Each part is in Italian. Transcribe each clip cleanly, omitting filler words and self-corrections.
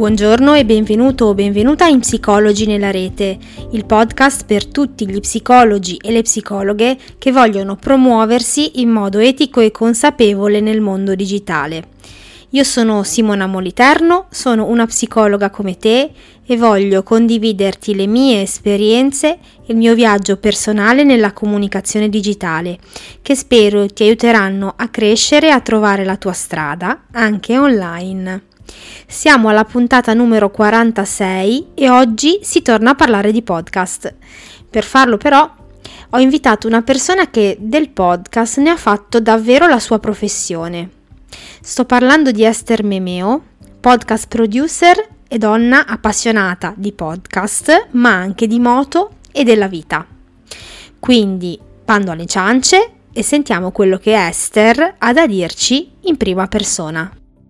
Buongiorno e benvenuto o benvenuta in Psicologi nella Rete, il podcast per tutti gli psicologi e le psicologhe che vogliono promuoversi in modo etico e consapevole nel mondo digitale. Io sono Simona Moliterno, sono una psicologa come te e voglio condividerti le mie esperienze e il mio viaggio personale nella comunicazione digitale, che spero ti aiuteranno a crescere e a trovare la tua strada anche online. Siamo alla puntata numero 46 e oggi si torna a parlare di podcast. Per farlo però ho invitato una persona che del podcast ne ha fatto davvero la sua professione. Sto parlando di Esther Memeo, podcast producer e donna appassionata di podcast, ma anche di moto e della vita. Quindi bando alle ciance e sentiamo quello che Esther ha da dirci in prima persona.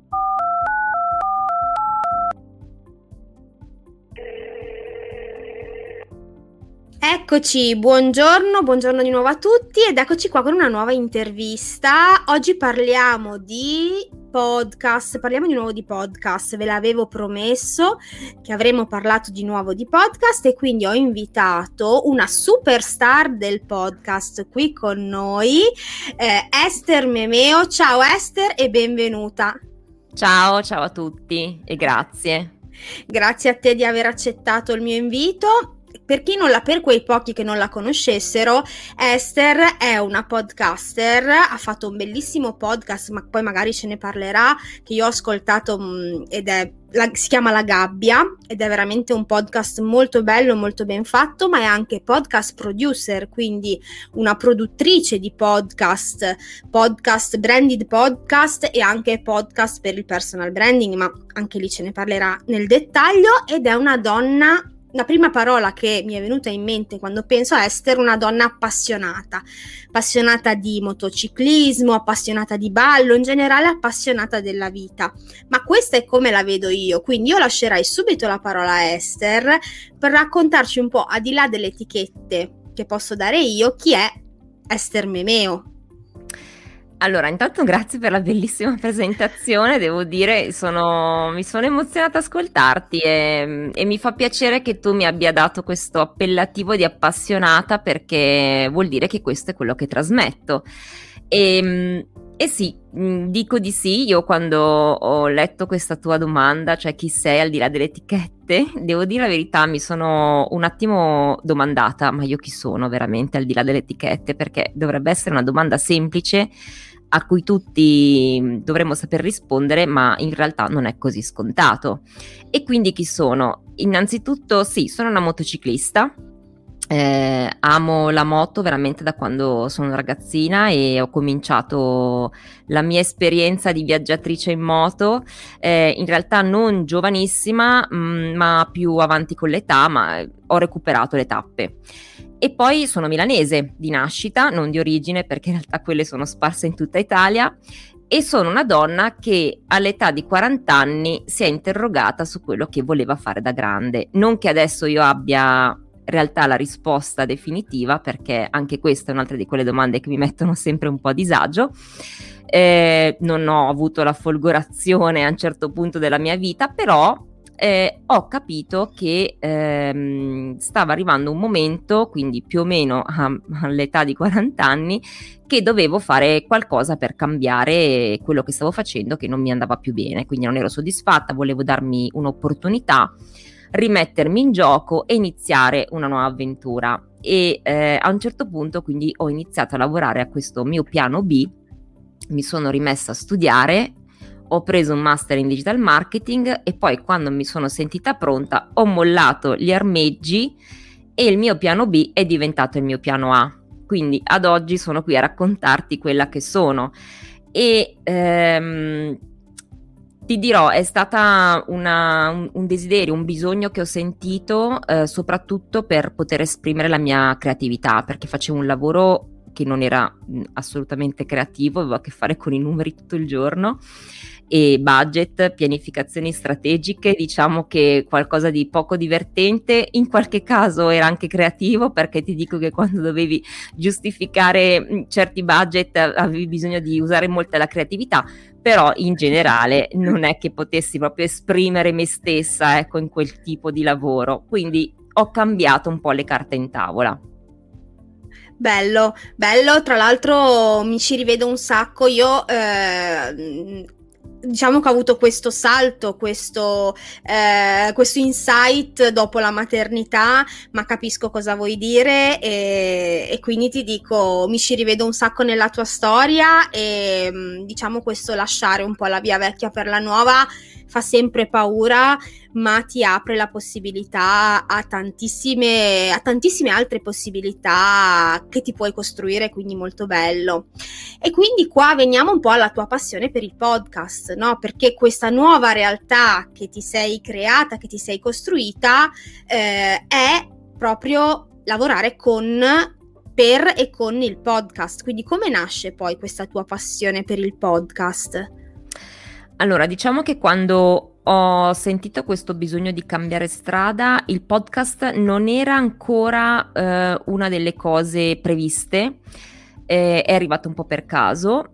Eccoci, buongiorno di nuovo a tutti ed eccoci qua con una nuova intervista. Oggi parliamo di podcast, parliamo di nuovo di podcast, ve l'avevo promesso che avremmo parlato di nuovo di podcast e quindi ho invitato una superstar del podcast qui con noi, Esther Memeo. Ciao Esther e benvenuta. Ciao a tutti e grazie. Grazie a te di aver accettato il mio invito. Per quei pochi che non la conoscessero, Esther è una podcaster, ha fatto un bellissimo podcast, ma poi magari ce ne parlerà, che io ho ascoltato si chiama La Gabbia ed è veramente un podcast molto bello, molto ben fatto, ma è anche podcast producer, quindi una produttrice di podcast, branded podcast e anche podcast per il personal branding, ma anche lì ce ne parlerà nel dettaglio, ed è una donna. La prima parola che mi è venuta in mente quando penso a Esther, una donna appassionata di motociclismo, appassionata di ballo, in generale appassionata della vita. Ma questa è come la vedo io, quindi io lascerei subito la parola a Esther per raccontarci un po', al di là delle etichette che posso dare io, chi è Esther Memeo. Allora, intanto grazie per la bellissima presentazione, devo dire, mi sono emozionata ad ascoltarti e mi fa piacere che tu mi abbia dato questo appellativo di appassionata, perché vuol dire che questo è quello che trasmetto. E sì, dico di sì. Io quando ho letto questa tua domanda, cioè chi sei al di là delle etichette, devo dire la verità, mi sono un attimo domandata, ma io chi sono veramente al di là delle etichette? Perché dovrebbe essere una domanda semplice a cui tutti dovremmo saper rispondere, ma in realtà non è così scontato. E quindi chi sono? Innanzitutto sì, sono una motociclista, amo la moto veramente da quando sono ragazzina e ho cominciato la mia esperienza di viaggiatrice in moto, in realtà non giovanissima, ma più avanti con l'età, ma ho recuperato le tappe. E poi sono milanese di nascita, non di origine, perché in realtà quelle sono sparse in tutta Italia, e sono una donna che all'età di 40 anni si è interrogata su quello che voleva fare da grande. Non che adesso io abbia in realtà la risposta definitiva, perché anche questa è un'altra di quelle domande che mi mettono sempre un po' a disagio. Non ho avuto la folgorazione a un certo punto della mia vita, però ho capito che stava arrivando un momento, quindi più o meno all'età di 40 anni, che dovevo fare qualcosa per cambiare quello che stavo facendo, che non mi andava più bene, quindi non ero soddisfatta, volevo darmi un'opportunità, rimettermi in gioco e iniziare una nuova avventura. E a un certo punto quindi ho iniziato a lavorare a questo mio piano B, mi sono rimessa a studiare, ho preso un master in digital marketing e poi, quando mi sono sentita pronta, ho mollato gli armeggi e il mio piano B è diventato il mio piano A. Quindi ad oggi sono qui a raccontarti quella che sono. E ti dirò, è stata un desiderio, un bisogno che ho sentito soprattutto per poter esprimere la mia creatività, perché facevo un lavoro che non era assolutamente creativo, avevo a che fare con i numeri tutto il giorno e budget, pianificazioni strategiche, diciamo che qualcosa di poco divertente, in qualche caso era anche creativo, perché ti dico che quando dovevi giustificare certi budget avevi bisogno di usare molta la creatività, però in generale non è che potessi proprio esprimere me stessa, ecco, in quel tipo di lavoro, quindi ho cambiato un po' le carte in tavola. Bello, bello, tra l'altro mi ci rivedo un sacco. Io diciamo che ho avuto questo salto, questo insight dopo la maternità, ma capisco cosa vuoi dire e quindi ti dico, mi ci rivedo un sacco nella tua storia e diciamo questo lasciare un po' la via vecchia per la nuova fa sempre paura, ma ti apre la possibilità a tantissime altre possibilità che ti puoi costruire, quindi molto bello. E quindi qua veniamo un po' alla tua passione per il podcast, no? Perché questa nuova realtà che ti sei creata, che ti sei costruita, è proprio lavorare per e con il podcast. Quindi come nasce poi questa tua passione per il podcast? Allora, diciamo che quando ho sentito questo bisogno di cambiare strada, il podcast non era ancora una delle cose previste, è arrivato un po' per caso,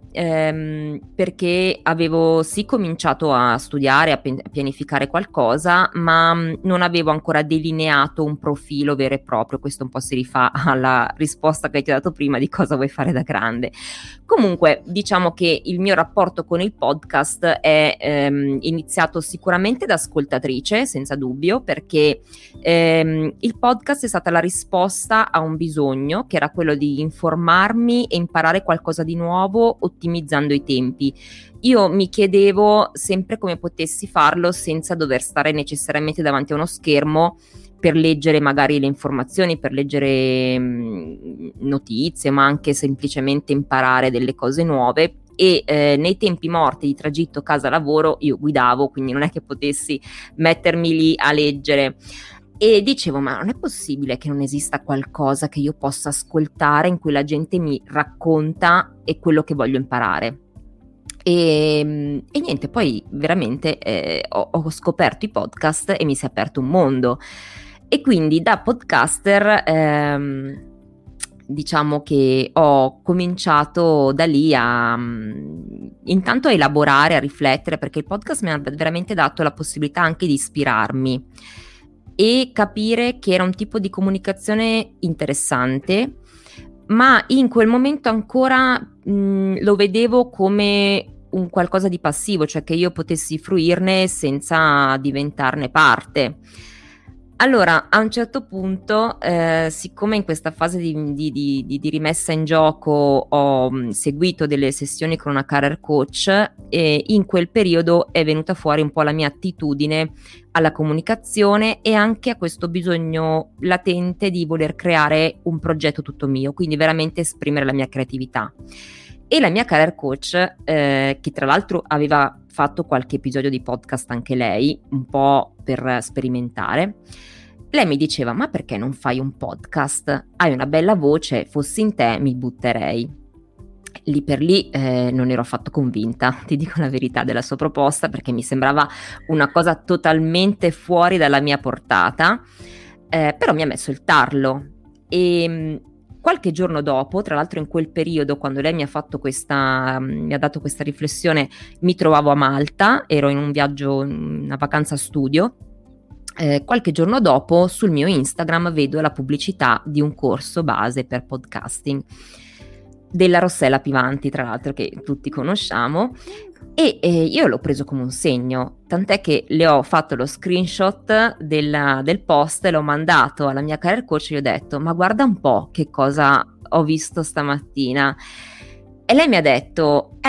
perché avevo sì cominciato a studiare, a pianificare qualcosa, ma non avevo ancora delineato un profilo vero e proprio. Questo un po' si rifà alla risposta che ti ho dato prima di cosa vuoi fare da grande. Comunque, diciamo che il mio rapporto con il podcast è iniziato sicuramente da ascoltatrice, senza dubbio, perché il podcast è stata la risposta a un bisogno, che era quello di informarmi e imparare qualcosa di nuovo, ottimizzando i tempi. Io mi chiedevo sempre come potessi farlo senza dover stare necessariamente davanti a uno schermo per leggere magari le informazioni, per leggere notizie, ma anche semplicemente imparare delle cose nuove. E nei tempi morti di tragitto casa-lavoro io guidavo, quindi non è che potessi mettermi lì a leggere. E dicevo, ma non è possibile che non esista qualcosa che io possa ascoltare in cui la gente mi racconta e quello che voglio imparare. E niente, poi veramente ho scoperto i podcast e mi si è aperto un mondo. E quindi da podcaster diciamo che ho cominciato da lì intanto a elaborare, a riflettere, perché il podcast mi ha veramente dato la possibilità anche di ispirarmi e capire che era un tipo di comunicazione interessante, ma in quel momento ancora lo vedevo come un qualcosa di passivo, cioè che io potessi fruirne senza diventarne parte. Allora, a un certo punto, siccome in questa fase di rimessa in gioco ho seguito delle sessioni con una career coach, e in quel periodo è venuta fuori un po' la mia attitudine alla comunicazione e anche a questo bisogno latente di voler creare un progetto tutto mio, quindi veramente esprimere la mia creatività. E la mia career coach, che tra l'altro aveva fatto qualche episodio di podcast anche lei, un po' per sperimentare, lei mi diceva: ma perché non fai un podcast? Hai una bella voce, fossi in te mi butterei. Lì per lì non ero affatto convinta, ti dico la verità, della sua proposta, perché mi sembrava una cosa totalmente fuori dalla mia portata, però mi ha messo il tarlo. E qualche giorno dopo, tra l'altro in quel periodo, quando lei mi ha dato questa riflessione, mi trovavo a Malta, ero in un viaggio, una vacanza studio. Qualche giorno dopo sul mio Instagram vedo la pubblicità di un corso base per podcasting della Rossella Pivanti, tra l'altro, che tutti conosciamo, e io l'ho preso come un segno, tant'è che le ho fatto lo screenshot del post e l'ho mandato alla mia career coach e gli ho detto: ma guarda un po' che cosa ho visto stamattina. E lei mi ha detto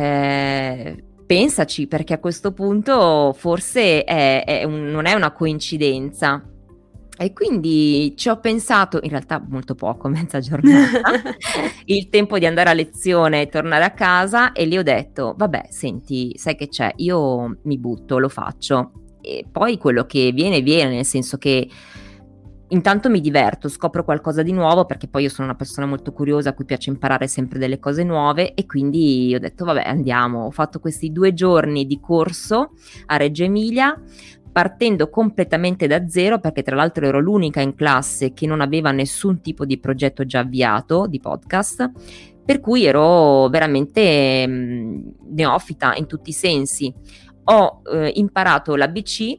pensaci, perché a questo punto forse non è una coincidenza. E quindi ci ho pensato, in realtà molto poco, mezza giornata, il tempo di andare a lezione e tornare a casa, e lì ho detto: vabbè, senti, sai che c'è, io mi butto, lo faccio, e poi quello che viene, nel senso che intanto mi diverto, scopro qualcosa di nuovo, perché poi io sono una persona molto curiosa a cui piace imparare sempre delle cose nuove, e quindi ho detto vabbè, andiamo. Ho fatto questi 2 giorni di corso a Reggio Emilia, partendo completamente da zero, perché tra l'altro ero l'unica in classe che non aveva nessun tipo di progetto già avviato di podcast, per cui ero veramente neofita in tutti i sensi. Ho imparato l'ABC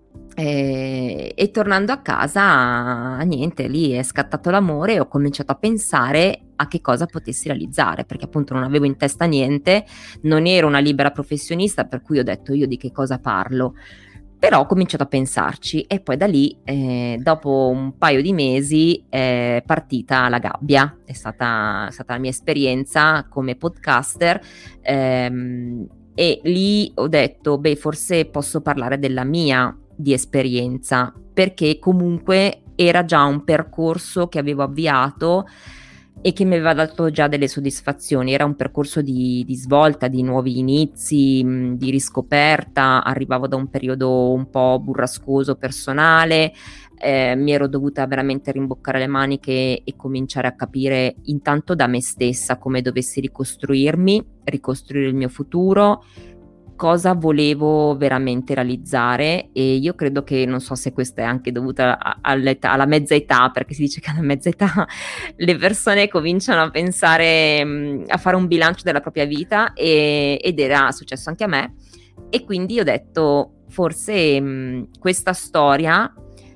e tornando a casa, niente, lì è scattato l'amore e ho cominciato a pensare a che cosa potessi realizzare, perché appunto non avevo in testa niente, non ero una libera professionista, per cui ho detto io di che cosa parlo. Però ho cominciato a pensarci e poi da lì, dopo un paio di mesi, è partita La Gabbia. È stata la mia esperienza come podcaster, e lì ho detto, beh, forse posso parlare della mia di esperienza, perché comunque era già un percorso che avevo avviato e che mi aveva dato già delle soddisfazioni. Era un percorso di svolta, di nuovi inizi, di riscoperta. Arrivavo da un periodo un po' burrascoso personale, mi ero dovuta veramente rimboccare le maniche e cominciare a capire intanto da me stessa come dovessi ricostruire il mio futuro, cosa volevo veramente realizzare. E io credo che, non so se questa è anche dovuta alla mezza età, perché si dice che alla mezza età le persone cominciano a pensare, a fare un bilancio della propria vita, ed era successo anche a me, e quindi ho detto forse questa storia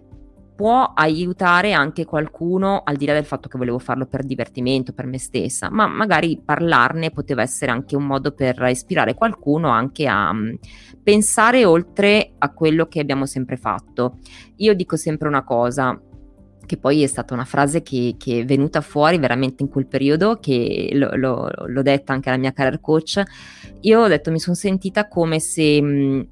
può aiutare anche qualcuno, al di là del fatto che volevo farlo per divertimento, per me stessa, ma magari parlarne poteva essere anche un modo per ispirare qualcuno anche a pensare oltre a quello che abbiamo sempre fatto. Io dico sempre una cosa, che poi è stata una frase che è venuta fuori veramente in quel periodo, che l'ho detta anche alla mia career coach. Io ho detto, mi sono sentita come se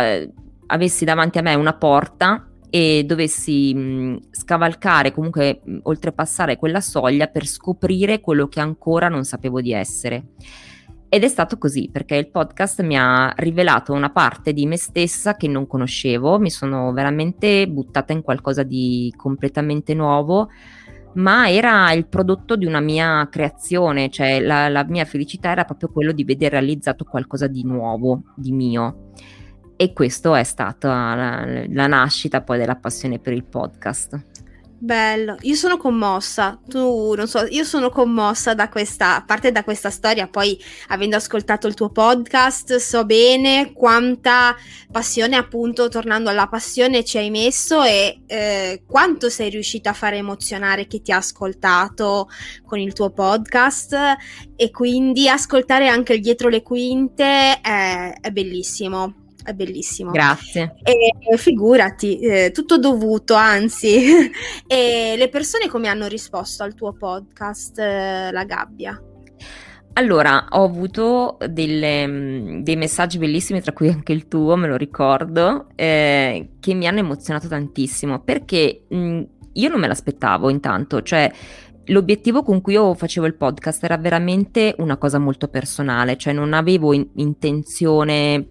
avessi davanti a me una porta e dovessi scavalcare, comunque oltrepassare quella soglia per scoprire quello che ancora non sapevo di essere. Ed è stato così, perché il podcast mi ha rivelato una parte di me stessa che non conoscevo. Mi sono veramente buttata in qualcosa di completamente nuovo, ma era il prodotto di una mia creazione, cioè la mia felicità era proprio quello di vedere realizzato qualcosa di nuovo, di mio. E questo è stata la nascita poi della passione per il podcast. Bello, io sono commossa, tu non so, io sono commossa da questa, a parte da questa storia, poi avendo ascoltato il tuo podcast so bene quanta passione, appunto, tornando alla passione, ci hai messo e quanto sei riuscita a fare emozionare chi ti ha ascoltato con il tuo podcast, e quindi ascoltare anche il dietro le quinte è bellissimo. È bellissimo. Grazie. E figurati, tutto dovuto, anzi. E le persone come hanno risposto al tuo podcast, La Gabbia? Allora, ho avuto dei messaggi bellissimi, tra cui anche il tuo, me lo ricordo, che mi hanno emozionato tantissimo, perché io non me l'aspettavo intanto, cioè l'obiettivo con cui io facevo il podcast era veramente una cosa molto personale, cioè non avevo intenzione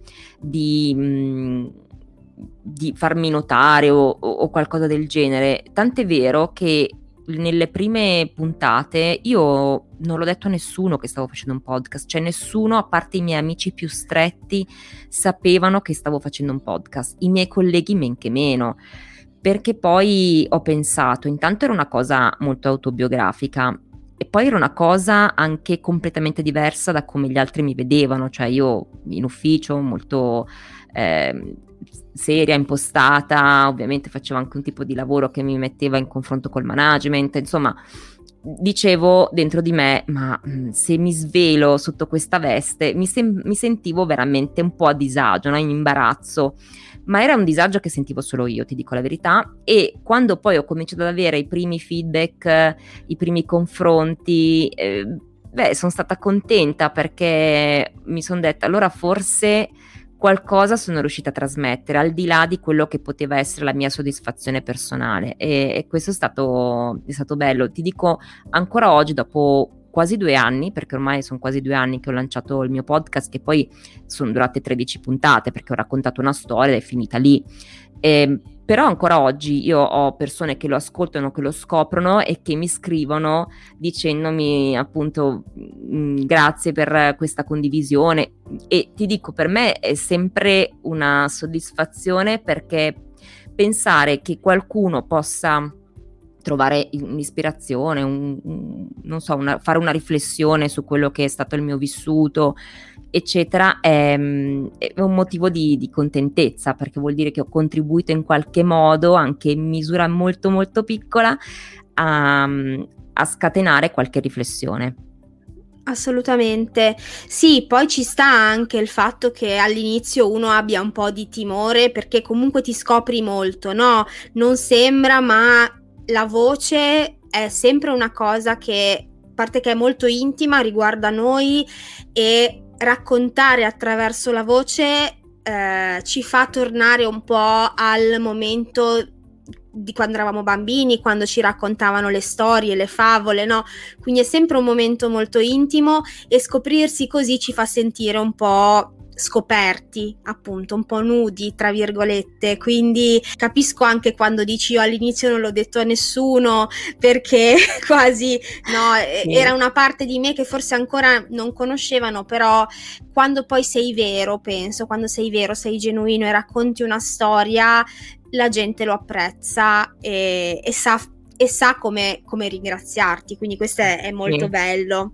di farmi notare o qualcosa del genere, tant'è vero che nelle prime puntate io non l'ho detto a nessuno che stavo facendo un podcast, cioè nessuno, a parte i miei amici più stretti, sapevano che stavo facendo un podcast, i miei colleghi men che meno. Perché poi ho pensato, intanto era una cosa molto autobiografica e poi era una cosa anche completamente diversa da come gli altri mi vedevano, cioè io in ufficio molto seria, impostata, ovviamente facevo anche un tipo di lavoro che mi metteva in confronto col management, insomma dicevo dentro di me, ma se mi svelo sotto questa veste mi sentivo veramente un po' a disagio, no? In imbarazzo. Ma era un disagio che sentivo solo io, ti dico la verità, e quando poi ho cominciato ad avere i primi feedback, i primi confronti, sono stata contenta, perché mi sono detta, allora forse qualcosa sono riuscita a trasmettere, al di là di quello che poteva essere la mia soddisfazione personale, e questo è stato bello. Ti dico, ancora oggi, dopo quasi 2 anni, perché ormai sono quasi 2 anni che ho lanciato il mio podcast, che poi sono durate 13 puntate, perché ho raccontato una storia ed è finita lì. Però ancora oggi io ho persone che lo ascoltano, che lo scoprono e che mi scrivono dicendomi appunto grazie per questa condivisione, e ti dico, per me è sempre una soddisfazione, perché pensare che qualcuno possa trovare un'ispirazione, non so, fare una riflessione su quello che è stato il mio vissuto, eccetera, è un motivo di contentezza, perché vuol dire che ho contribuito in qualche modo, anche in misura molto molto piccola, a scatenare qualche riflessione. Assolutamente. Sì, poi ci sta anche il fatto che all'inizio uno abbia un po' di timore, perché comunque ti scopri molto, no? Non sembra, ma la voce è sempre una cosa che, a parte che è molto intima, riguarda noi, e raccontare attraverso la voce ci fa tornare un po' al momento di quando eravamo bambini, quando ci raccontavano le storie, le favole, no? Quindi è sempre un momento molto intimo, e scoprirsi così ci fa sentire un po' scoperti, appunto, un po' nudi, tra virgolette. Quindi capisco anche quando dici io all'inizio non l'ho detto a nessuno, perché quasi, no, Sì. era una parte di me che forse ancora non conoscevano, però quando poi sei vero, penso, quando sei vero, sei genuino e racconti una storia, la gente lo apprezza e sa come ringraziarti, quindi questo è molto bello.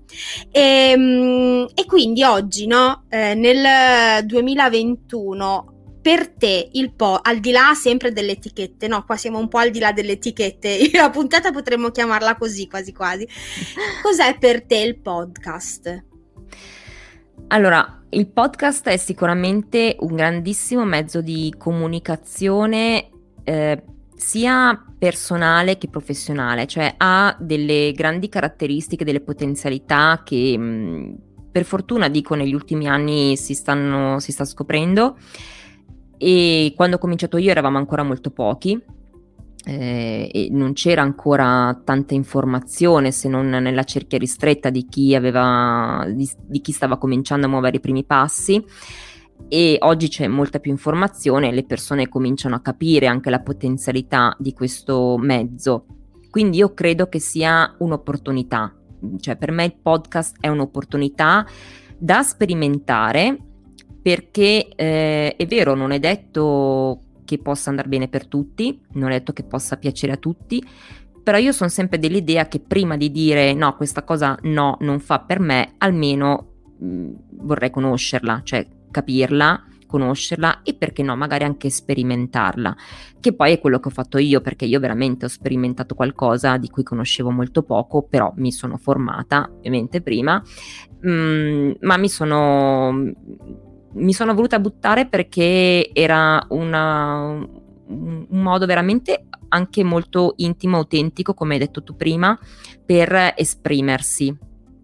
E quindi oggi, no, nel 2021, per te al di là sempre delle etichette, no, qua siamo un po' al di là delle etichette, la puntata potremmo chiamarla così quasi quasi, cos'è per te il podcast? Allora, il podcast è sicuramente un grandissimo mezzo di comunicazione, sia personale che professionale, cioè ha delle grandi caratteristiche, delle potenzialità che per fortuna, dico, negli ultimi anni si sta scoprendo, e quando ho cominciato io eravamo ancora molto pochi. E non c'era ancora tanta informazione, se non nella cerchia ristretta di chi di chi stava cominciando a muovere i primi passi, e oggi c'è molta più informazione, le persone cominciano a capire anche la potenzialità di questo mezzo, quindi io credo che sia un'opportunità, cioè per me il podcast è un'opportunità da sperimentare, perché è vero, non è detto che possa andare bene per tutti, non è detto che possa piacere a tutti, però io sono sempre dell'idea che prima di dire no, questa cosa no, non fa per me, almeno vorrei conoscerla, cioè capirla, conoscerla, e perché no, magari anche sperimentarla, che poi è quello che ho fatto io, perché io veramente ho sperimentato qualcosa di cui conoscevo molto poco, però mi sono formata ovviamente prima, ma mi sono voluta buttare, perché era un modo veramente anche molto intimo, autentico, come hai detto tu prima, per esprimersi,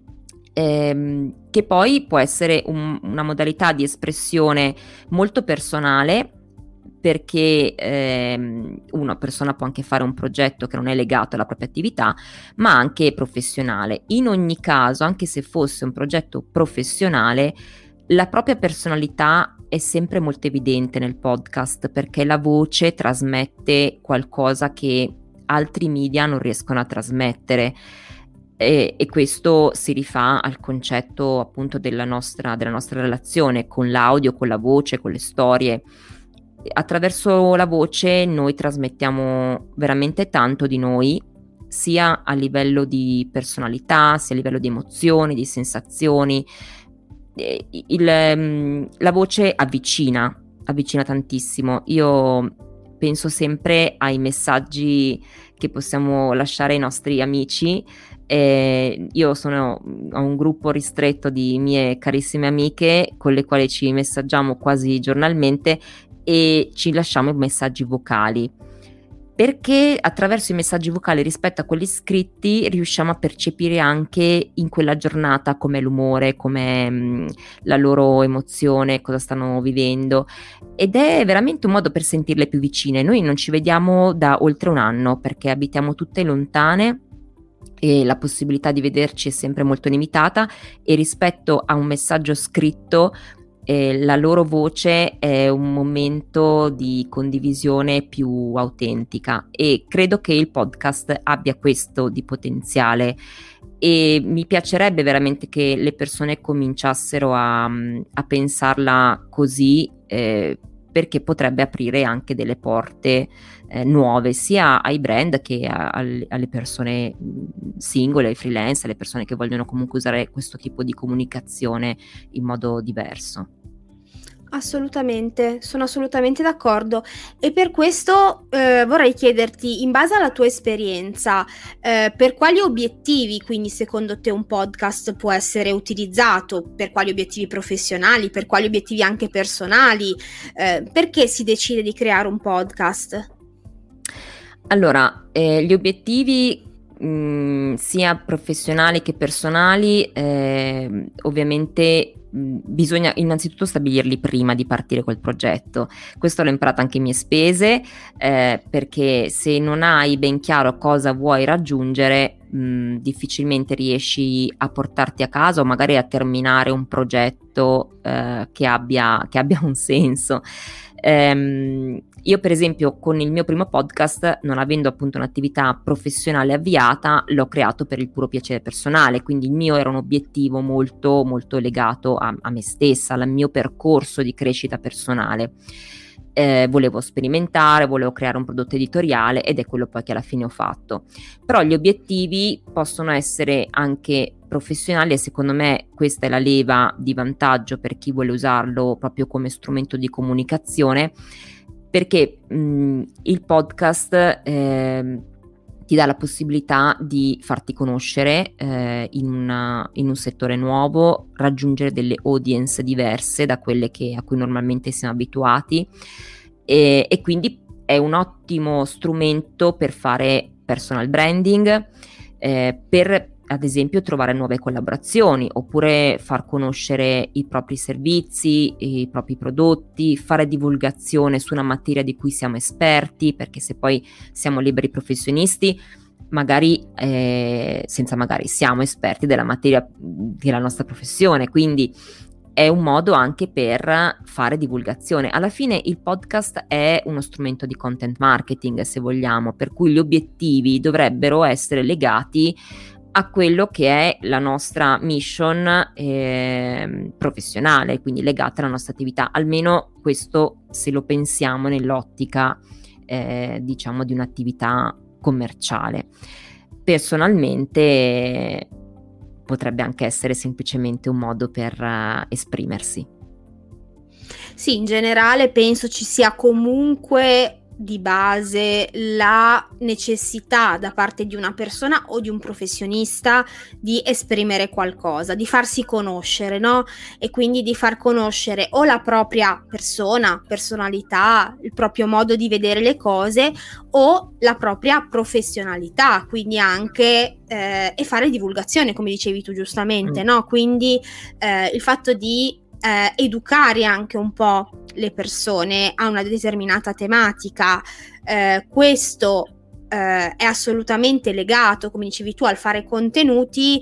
che poi può essere una modalità di espressione molto personale, perché una persona può anche fare un progetto che non è legato alla propria attività, ma anche professionale. In ogni caso, anche se fosse un progetto professionale, la propria personalità è sempre molto evidente nel podcast, perché la voce trasmette qualcosa che altri media non riescono a trasmettere, e questo si rifà al concetto appunto della nostra relazione con l'audio, con la voce, con le storie. Attraverso la voce noi trasmettiamo veramente tanto di noi, sia a livello di personalità, sia a livello di emozioni, di sensazioni. La voce avvicina tantissimo. Io penso sempre ai messaggi che possiamo lasciare ai nostri amici. Io ho un gruppo ristretto di mie carissime amiche con le quali ci messaggiamo quasi giornalmente e ci lasciamo messaggi vocali, perché attraverso i messaggi vocali, rispetto a quelli scritti, riusciamo a percepire anche in quella giornata com'è l'umore, com'è la loro emozione, cosa stanno vivendo, ed è veramente un modo per sentirle più vicine. Noi non ci vediamo da oltre un anno, perché abitiamo tutte lontane e la possibilità di vederci è sempre molto limitata, e rispetto a un messaggio scritto la loro voce è un momento di condivisione più autentica, e credo che il podcast abbia questo di potenziale, e mi piacerebbe veramente che le persone cominciassero a pensarla così, perché potrebbe aprire anche delle porte nuove, sia ai brand che alle persone singole, ai freelance, alle persone che vogliono comunque usare questo tipo di comunicazione in modo diverso. Assolutamente, sono assolutamente d'accordo, e per questo vorrei chiederti, in base alla tua esperienza, per quali obiettivi quindi secondo te un podcast può essere utilizzato, per quali obiettivi professionali, per quali obiettivi anche personali, perché si decide di creare un podcast? Allora, gli obiettivi sia professionali che personali, ovviamente bisogna innanzitutto stabilirli prima di partire col progetto. Questo l'ho imparato anche a mie spese, perché se non hai ben chiaro cosa vuoi raggiungere, difficilmente riesci a portarti a casa o magari a terminare un progetto che abbia un senso. Io per esempio con il mio primo podcast, non avendo appunto un'attività professionale avviata, l'ho creato per il puro piacere personale, quindi il mio era un obiettivo molto molto legato a me stessa, al mio percorso di crescita personale. Volevo sperimentare, volevo creare un prodotto editoriale, ed è quello poi che alla fine ho fatto. Però gli obiettivi possono essere anche professionali, e secondo me questa è la leva di vantaggio per chi vuole usarlo proprio come strumento di comunicazione, perché il podcast ti dà la possibilità di farti conoscere in un settore nuovo, raggiungere delle audience diverse da quelle a cui normalmente siamo abituati, e quindi è un ottimo strumento per fare personal branding, per ad esempio trovare nuove collaborazioni, oppure far conoscere i propri servizi, i propri prodotti, fare divulgazione su una materia di cui siamo esperti, perché se poi siamo liberi professionisti, magari siamo esperti della materia della nostra professione, quindi è un modo anche per fare divulgazione. Alla fine il podcast è uno strumento di content marketing, se vogliamo, per cui gli obiettivi dovrebbero essere legati a quello che è la nostra mission professionale, quindi legata alla nostra attività, almeno questo se lo pensiamo nell'ottica diciamo di un'attività commerciale. Personalmente potrebbe anche essere semplicemente un modo per esprimersi. Sì, in generale penso ci sia comunque di base la necessità da parte di una persona o di un professionista di esprimere qualcosa, di farsi conoscere, no? E quindi di far conoscere o la propria personalità, il proprio modo di vedere le cose, o la propria professionalità, quindi anche e fare divulgazione, come dicevi tu giustamente, no? Quindi il fatto di educare anche un po' le persone a una determinata tematica, questo è assolutamente legato, come dicevi tu, al fare contenuti.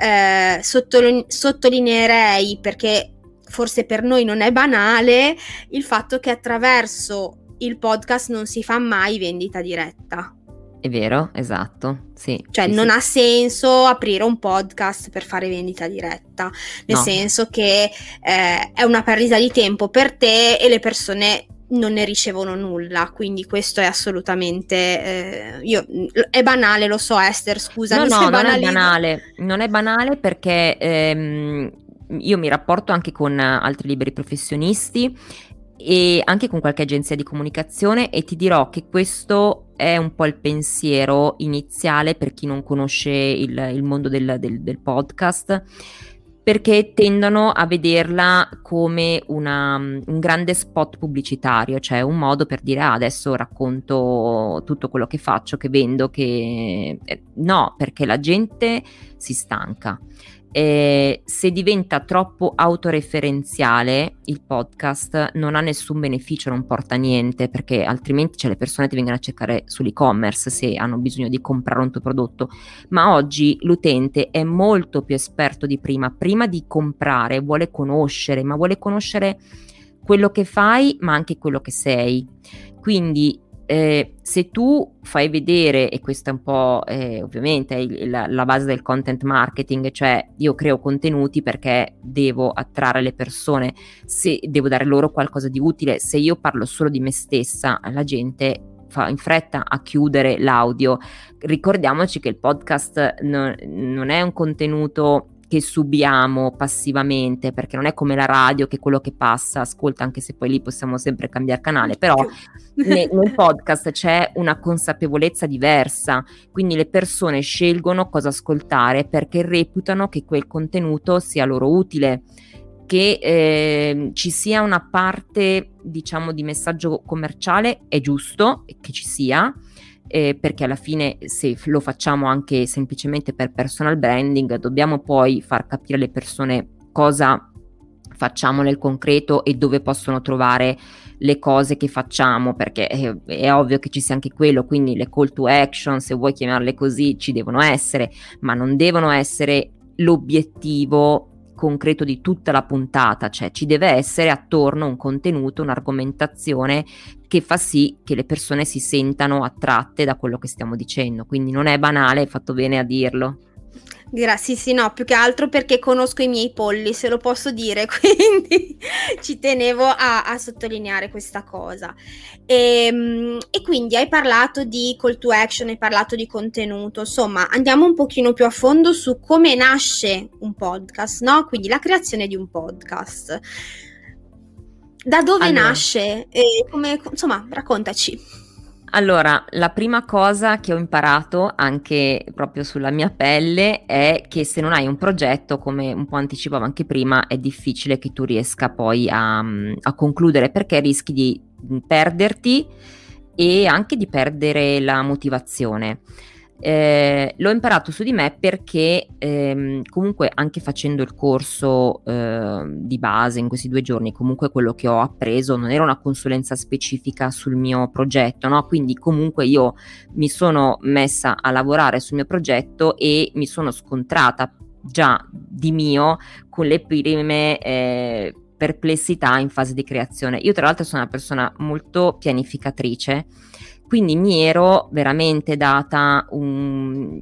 Sottolineerei, perché forse per noi non è banale, il fatto che attraverso il podcast non si fa mai vendita diretta. È vero, esatto, sì. Cioè sì, non sì. ha senso aprire un podcast per fare vendita diretta, nel senso che è una perdita di tempo per te e le persone non ne ricevono nulla, quindi questo è assolutamente è banale, lo so Esther, scusami se banalizzo. Non è banale perché io mi rapporto anche con altri liberi professionisti e anche con qualche agenzia di comunicazione, e ti dirò che questo è un po' il pensiero iniziale per chi non conosce il mondo del podcast, perché tendono a vederla come un grande spot pubblicitario, cioè un modo per dire adesso racconto tutto quello che faccio, che vendo, che no, perché la gente si stanca. Se diventa troppo autoreferenziale il podcast non ha nessun beneficio, non porta niente, perché altrimenti le persone ti vengono a cercare sull'e-commerce se hanno bisogno di comprare un tuo prodotto. Ma oggi l'utente è molto più esperto di prima di comprare, vuole conoscere quello che fai ma anche quello che sei. Quindi se tu fai vedere, e questa è un po' ovviamente è la base del content marketing, cioè io creo contenuti perché devo attrarre le persone, se devo dare loro qualcosa di utile. Se io parlo solo di me stessa, la gente fa in fretta a chiudere l'audio. Ricordiamoci che il podcast non è un contenuto che subiamo passivamente, perché non è come la radio che quello che passa ascolta, anche se poi lì possiamo sempre cambiare canale, però nel podcast c'è una consapevolezza diversa, quindi le persone scelgono cosa ascoltare perché reputano che quel contenuto sia loro utile, che ci sia una parte, diciamo, di messaggio commerciale, è giusto che ci sia, perché alla fine se lo facciamo anche semplicemente per personal branding dobbiamo poi far capire alle persone cosa facciamo nel concreto e dove possono trovare le cose che facciamo, perché è ovvio che ci sia anche quello, quindi le call to action, se vuoi chiamarle così, ci devono essere, ma non devono essere l'obiettivo concreto di tutta la puntata, cioè ci deve essere attorno un contenuto, un'argomentazione che fa sì che le persone si sentano attratte da quello che stiamo dicendo, quindi non è banale, hai fatto bene a dirlo. Grazie, sì, no, più che altro perché conosco i miei polli, se lo posso dire, quindi ci tenevo a sottolineare questa cosa. E quindi hai parlato di call to action, hai parlato di contenuto, insomma, andiamo un pochino più a fondo su come nasce un podcast, no? Quindi la creazione di un podcast. Da dove nasce? E come, insomma, raccontaci. Allora, la prima cosa che ho imparato anche proprio sulla mia pelle è che se non hai un progetto, come un po' anticipavo anche prima, è difficile che tu riesca poi a concludere, perché rischi di perderti e anche di perdere la motivazione. L'ho imparato su di me perché comunque anche facendo il corso di base in questi 2 giorni, comunque quello che ho appreso non era una consulenza specifica sul mio progetto, no? Quindi comunque io mi sono messa a lavorare sul mio progetto e mi sono scontrata già di mio con le prime perplessità in fase di creazione. Io tra l'altro sono una persona molto pianificatrice, quindi mi ero veramente data una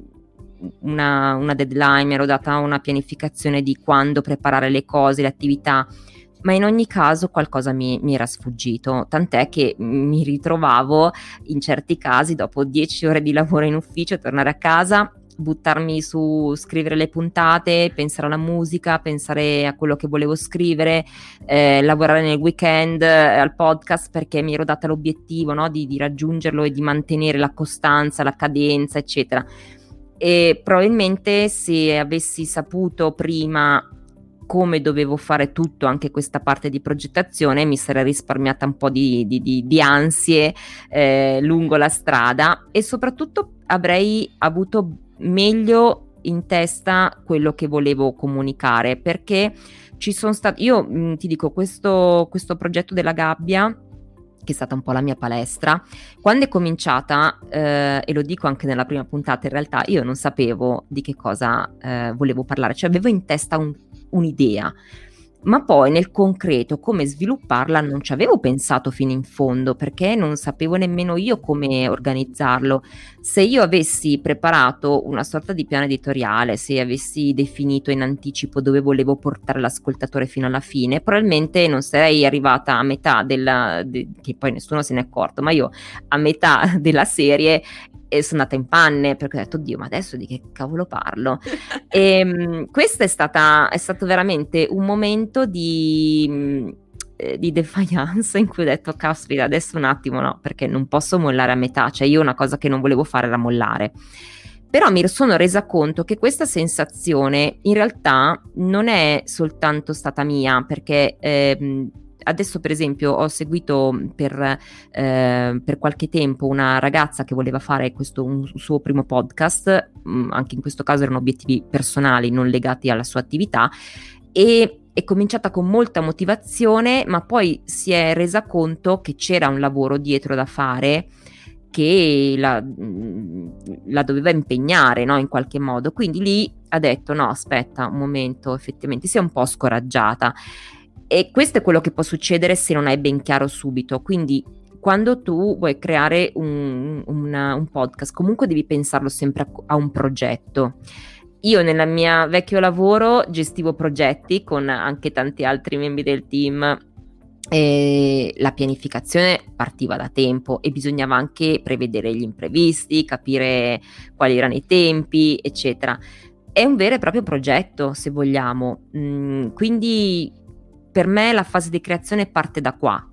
deadline, mi ero data una pianificazione di quando preparare le cose, le attività, ma in ogni caso qualcosa mi era sfuggito, tant'è che mi ritrovavo in certi casi dopo 10 ore di lavoro in ufficio, tornare a casa, buttarmi su scrivere le puntate, pensare alla musica, pensare a quello che volevo scrivere, lavorare nel weekend al podcast, perché mi ero data l'obiettivo, no, di raggiungerlo e di mantenere la costanza, la cadenza, eccetera. E probabilmente se avessi saputo prima come dovevo fare tutto, anche questa parte di progettazione, mi sarei risparmiata un po' di ansie lungo la strada, e soprattutto avrei avuto meglio in testa quello che volevo comunicare, perché ci sono stati, io ti dico, questo progetto della gabbia, che è stata un po' la mia palestra, quando è cominciata, e lo dico anche nella prima puntata, in realtà io non sapevo di che cosa volevo parlare, cioè avevo in testa un'idea, ma poi nel concreto come svilupparla non ci avevo pensato fino in fondo, perché non sapevo nemmeno io come organizzarlo. Se io avessi preparato una sorta di piano editoriale, se avessi definito in anticipo dove volevo portare l'ascoltatore fino alla fine, probabilmente non sarei arrivata a metà che poi nessuno se n'è accorto, ma io a metà della serie sono andata in panne, perché ho detto, oddio, ma adesso di che cavolo parlo? E questo è stato veramente un momento di defiance, in cui ho detto, caspita, adesso un attimo, no, perché non posso mollare a metà, cioè io una cosa che non volevo fare era mollare. Però mi sono resa conto che questa sensazione in realtà non è soltanto stata mia, perché adesso per esempio ho seguito per qualche tempo una ragazza che voleva fare un suo primo podcast, anche in questo caso erano obiettivi personali non legati alla sua attività, e è cominciata con molta motivazione, ma poi si è resa conto che c'era un lavoro dietro da fare che la doveva impegnare, no, in qualche modo. Quindi lì ha detto no, aspetta un momento, effettivamente si è un po' scoraggiata, e questo è quello che può succedere se non hai ben chiaro subito. Quindi quando tu vuoi creare un podcast, comunque devi pensarlo sempre a un progetto. Io nel mio vecchio lavoro gestivo progetti con anche tanti altri membri del team, e la pianificazione partiva da tempo e bisognava anche prevedere gli imprevisti, capire quali erano i tempi, eccetera. È un vero e proprio progetto, se vogliamo. Quindi per me la fase di creazione parte da qua,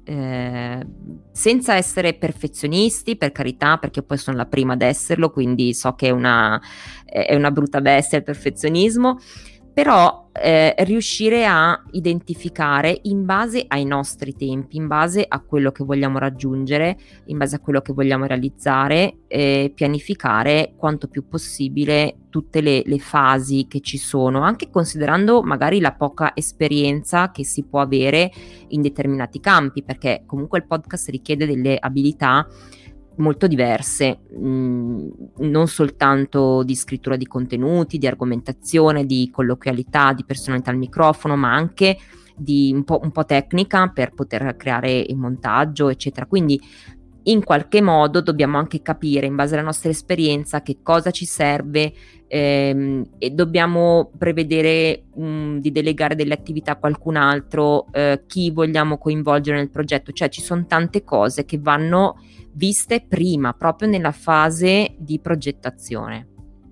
senza essere perfezionisti, per carità, perché poi sono la prima ad esserlo, quindi so che è una brutta bestia il perfezionismo, però riuscire a identificare in base ai nostri tempi, in base a quello che vogliamo raggiungere, in base a quello che vogliamo realizzare, pianificare quanto più possibile tutte le fasi che ci sono, anche considerando magari la poca esperienza che si può avere in determinati campi, perché comunque il podcast richiede delle abilità molto diverse, non soltanto di scrittura di contenuti, di argomentazione, di colloquialità, di personalità al microfono, ma anche di un po' tecnica per poter creare il montaggio, eccetera. Quindi in qualche modo dobbiamo anche capire, in base alla nostra esperienza, che cosa ci serve, e dobbiamo prevedere di delegare delle attività a qualcun altro, chi vogliamo coinvolgere nel progetto. Cioè ci sono tante cose che vanno viste prima, proprio nella fase di progettazione.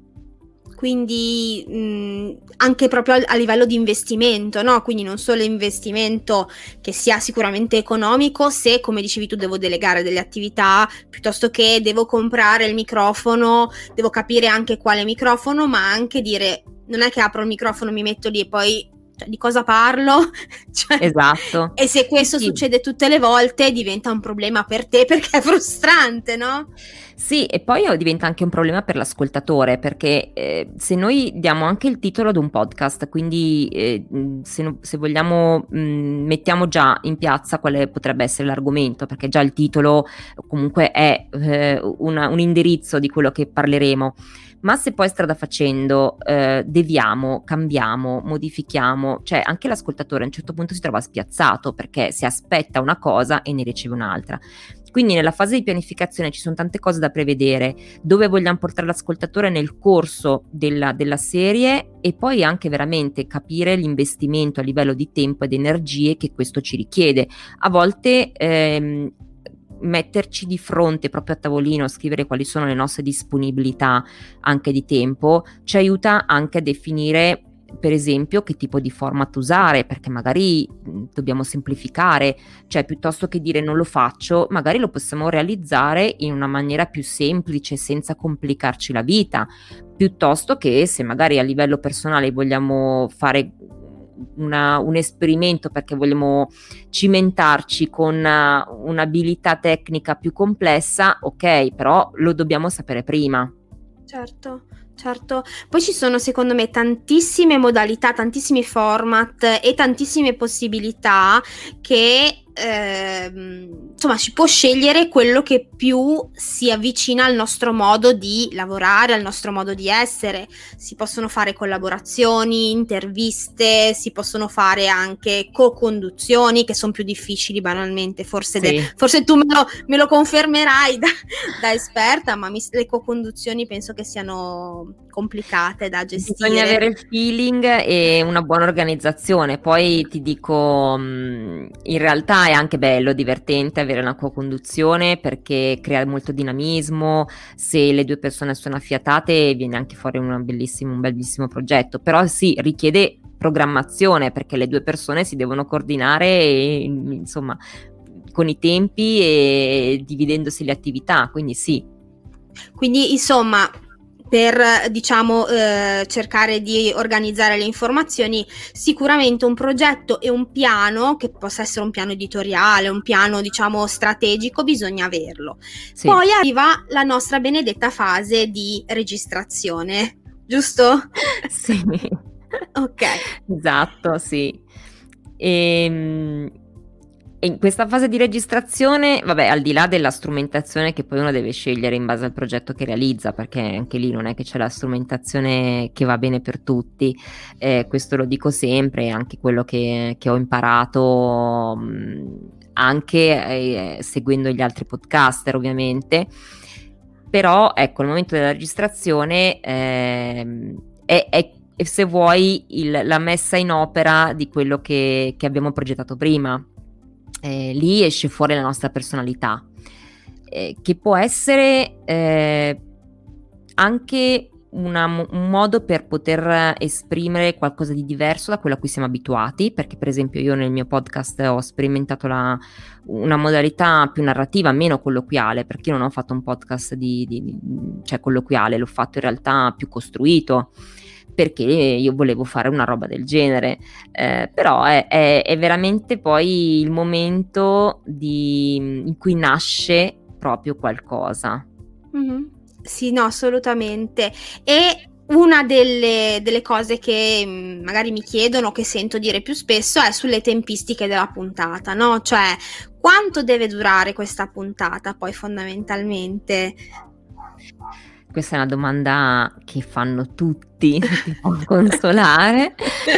Quindi anche proprio a livello di investimento, no? Quindi non solo investimento che sia sicuramente economico, se come dicevi tu devo delegare delle attività, piuttosto che devo comprare il microfono, devo capire anche quale microfono, ma anche dire non è che apro il microfono, mi metto lì e poi di cosa parlo? Cioè, esatto. E se questo succede tutte le volte diventa un problema per te, perché è frustrante, no? Sì, e poi diventa anche un problema per l'ascoltatore, perché se noi diamo anche il titolo ad un podcast, quindi se vogliamo mettiamo già in piazza quale potrebbe essere l'argomento, perché già il titolo comunque è un indirizzo di quello che parleremo. Ma se poi strada facendo deviamo, cambiamo, modifichiamo, cioè anche l'ascoltatore a un certo punto si trova spiazzato, perché si aspetta una cosa e ne riceve un'altra. Quindi nella fase di pianificazione ci sono tante cose da prevedere, dove vogliamo portare l'ascoltatore nel corso della serie, e poi anche veramente capire l'investimento a livello di tempo ed energie che questo ci richiede. A volte metterci di fronte proprio a tavolino, scrivere quali sono le nostre disponibilità anche di tempo, ci aiuta anche a definire, per esempio, che tipo di format usare, perché magari dobbiamo semplificare, cioè piuttosto che dire non lo faccio, magari lo possiamo realizzare in una maniera più semplice, senza complicarci la vita, piuttosto che se magari a livello personale vogliamo fare un esperimento perché vogliamo cimentarci con un'abilità tecnica più complessa, ok, però lo dobbiamo sapere prima. Certo. Poi ci sono secondo me tantissime modalità, tantissimi format e tantissime possibilità che insomma ci può scegliere quello che più si avvicina al nostro modo di lavorare, al nostro modo di essere. Si possono fare collaborazioni, interviste, si possono fare anche co-conduzioni che sono più difficili banalmente, forse tu me lo confermerai da esperta, ma le co-conduzioni penso che siano complicate da gestire. Bisogna avere il feeling e una buona organizzazione. Poi ti dico, in realtà è anche bello, divertente avere una co-conduzione, perché crea molto dinamismo. Se le due persone sono affiatate viene anche fuori un bellissimo progetto, però sì, richiede programmazione, perché le due persone si devono coordinare insomma con i tempi e dividendosi le attività, quindi sì. Quindi insomma per diciamo cercare di organizzare le informazioni, sicuramente un progetto e un piano, che possa essere un piano editoriale, un piano diciamo strategico, bisogna averlo. Sì. Poi arriva la nostra benedetta fase di registrazione, giusto? Sì. Ok. Esatto, sì. E in questa fase di registrazione, vabbè, al di là della strumentazione che poi uno deve scegliere in base al progetto che realizza, perché anche lì non è che c'è la strumentazione che va bene per tutti, questo lo dico sempre, è anche quello che ho imparato anche seguendo gli altri podcaster ovviamente, però ecco, il momento della registrazione è se vuoi la messa in opera di quello che abbiamo progettato prima. Lì esce fuori la nostra personalità, che può essere anche un modo per poter esprimere qualcosa di diverso da quello a cui siamo abituati, perché per esempio io nel mio podcast ho sperimentato una modalità più narrativa, meno colloquiale, perché io non ho fatto un podcast cioè colloquiale, l'ho fatto in realtà più costruito, perché io volevo fare una roba del genere, però è veramente poi il momento in cui nasce proprio qualcosa. Mm-hmm. Sì, no, assolutamente. E una delle cose che magari mi chiedono, che sento dire più spesso, è sulle tempistiche della puntata, no? Cioè, quanto deve durare questa puntata poi fondamentalmente? Questa è una domanda che fanno tutti, ti può consolare.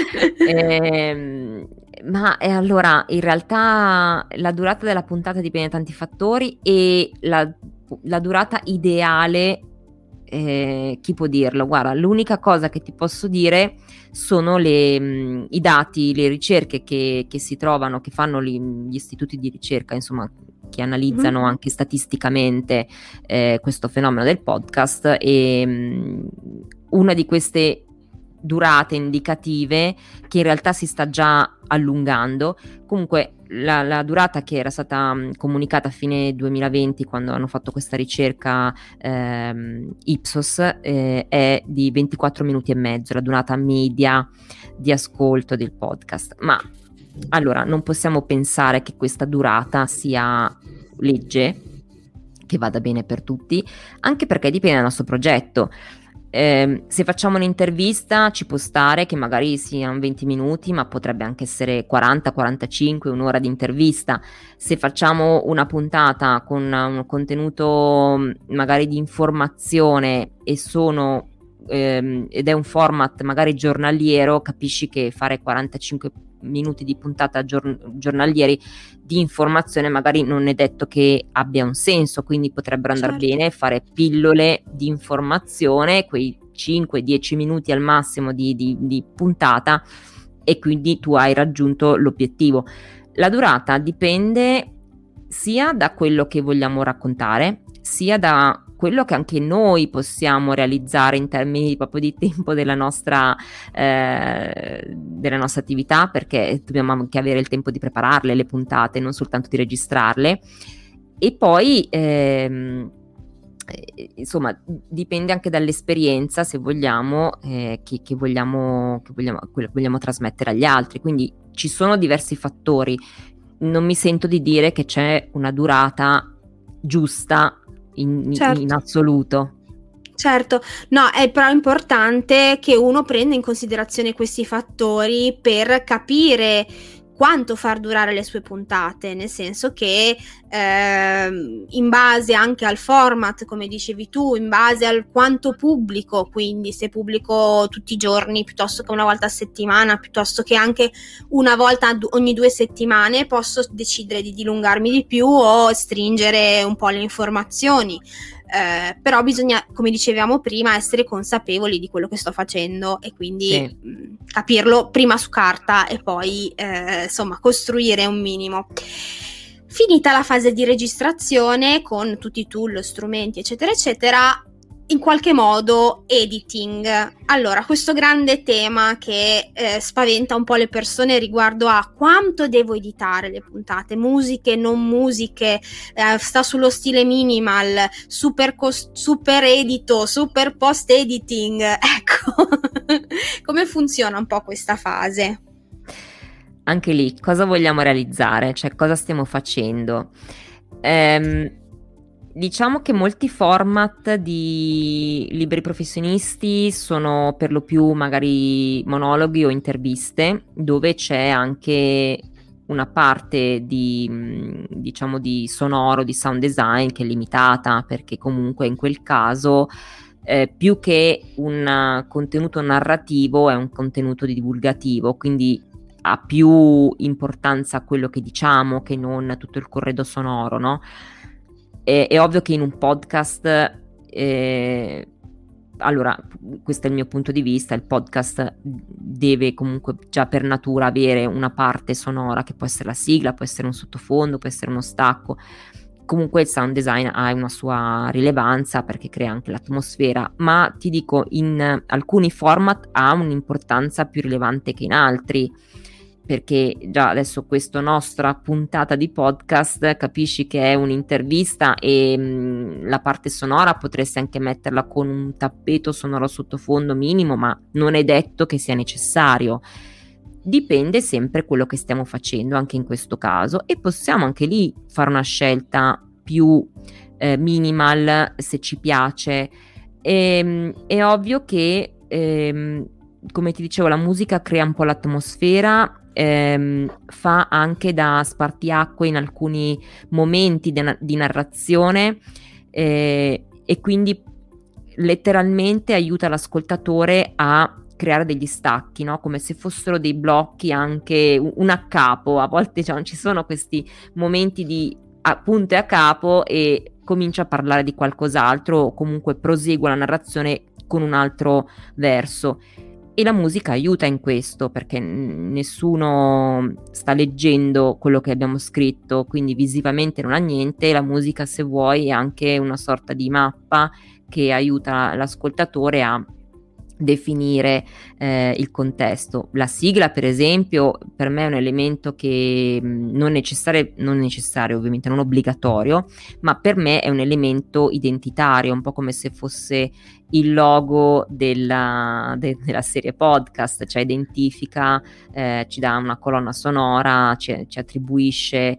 Ma allora, in realtà la durata della puntata dipende da tanti fattori e la durata ideale, chi può dirlo? Guarda, l'unica cosa che ti posso dire sono i dati, le ricerche che si trovano, che fanno gli istituti di ricerca, insomma, che analizzano anche statisticamente questo fenomeno del podcast, e una di queste durate indicative, che in realtà si sta già allungando. Comunque la durata che era stata comunicata a fine 2020, quando hanno fatto questa ricerca Ipsos, è di 24 minuti e mezzo, la durata media di ascolto del podcast. Ma allora non possiamo pensare che questa durata sia legge, che vada bene per tutti, anche perché dipende dal nostro progetto. Se facciamo un'intervista ci può stare che magari siano 20 minuti, ma potrebbe anche essere 40, 45, un'ora di intervista. Se facciamo una puntata con un contenuto magari di informazione ed è un format magari giornaliero, capisci che fare 45 minuti di puntata giornalieri di informazione magari non è detto che abbia un senso, quindi potrebbero andare bene fare pillole di informazione, quei 5-10 minuti al massimo di puntata, e quindi tu hai raggiunto l'obiettivo. La durata dipende sia da quello che vogliamo raccontare, sia da quello che anche noi possiamo realizzare in termini proprio di tempo della nostra attività, perché dobbiamo anche avere il tempo di prepararle le puntate, non soltanto di registrarle. E poi insomma dipende anche dall'esperienza, se vogliamo, che vogliamo trasmettere agli altri. Quindi ci sono diversi fattori. Non mi sento di dire che c'è una durata giusta in assoluto. Certo, no, è però importante che uno prenda in considerazione questi fattori per capire quanto far durare le sue puntate, nel senso che in base anche al format, come dicevi tu, in base al quanto pubblico, quindi se pubblico tutti i giorni piuttosto che una volta a settimana, piuttosto che anche una volta ogni 2 settimane, posso decidere di dilungarmi di più o stringere un po' le informazioni. Però bisogna, come dicevamo prima, essere consapevoli di quello che sto facendo e quindi capirlo prima su carta e poi insomma costruire un minimo. Finita la fase di registrazione con tutti i tool, strumenti eccetera eccetera, in qualche modo editing. Allora, questo grande tema che spaventa un po' le persone riguardo a quanto devo editare le puntate, musiche, non musiche, sta sullo stile minimal, super edito, super post editing, ecco. Come funziona un po' questa fase? Anche lì, cosa vogliamo realizzare? Cioè, cosa stiamo facendo? Diciamo che molti format di liberi professionisti sono per lo più magari monologhi o interviste, dove c'è anche una parte diciamo di sonoro, di sound design che è limitata, perché comunque in quel caso più che un contenuto narrativo è un contenuto divulgativo, quindi ha più importanza quello che diciamo che non tutto il corredo sonoro, no? È ovvio che in un podcast, allora, questo è il mio punto di vista, il podcast deve comunque già per natura avere una parte sonora che può essere la sigla, può essere un sottofondo, può essere uno stacco. Comunque il sound design ha una sua rilevanza perché crea anche l'atmosfera, ma ti dico, in alcuni format ha un'importanza più rilevante che in altri, perché già adesso questa nostra puntata di podcast capisci che è un'intervista e la parte sonora potresti anche metterla con un tappeto sonoro sottofondo minimo, ma non è detto che sia necessario. Dipende sempre quello che stiamo facendo anche in questo caso, e possiamo anche lì fare una scelta più minimal se ci piace. È ovvio che come ti dicevo, la musica crea un po' l'atmosfera, fa anche da spartiacque in alcuni momenti di narrazione, e quindi letteralmente aiuta l'ascoltatore a creare degli stacchi, no? Come se fossero dei blocchi, anche un a capo. A volte ci sono questi momenti di punto e a capo e comincia a parlare di qualcos'altro, o comunque prosegue la narrazione con un altro verso. E la musica aiuta in questo, perché nessuno sta leggendo quello che abbiamo scritto, quindi visivamente non ha niente. La musica, se vuoi, è anche una sorta di mappa che aiuta l'ascoltatore a definire il contesto. La sigla, per esempio, per me è un elemento che non necessario, ovviamente non obbligatorio, ma per me è un elemento identitario, un po' come se fosse il logo della serie podcast, cioè identifica, ci dà una colonna sonora, ci attribuisce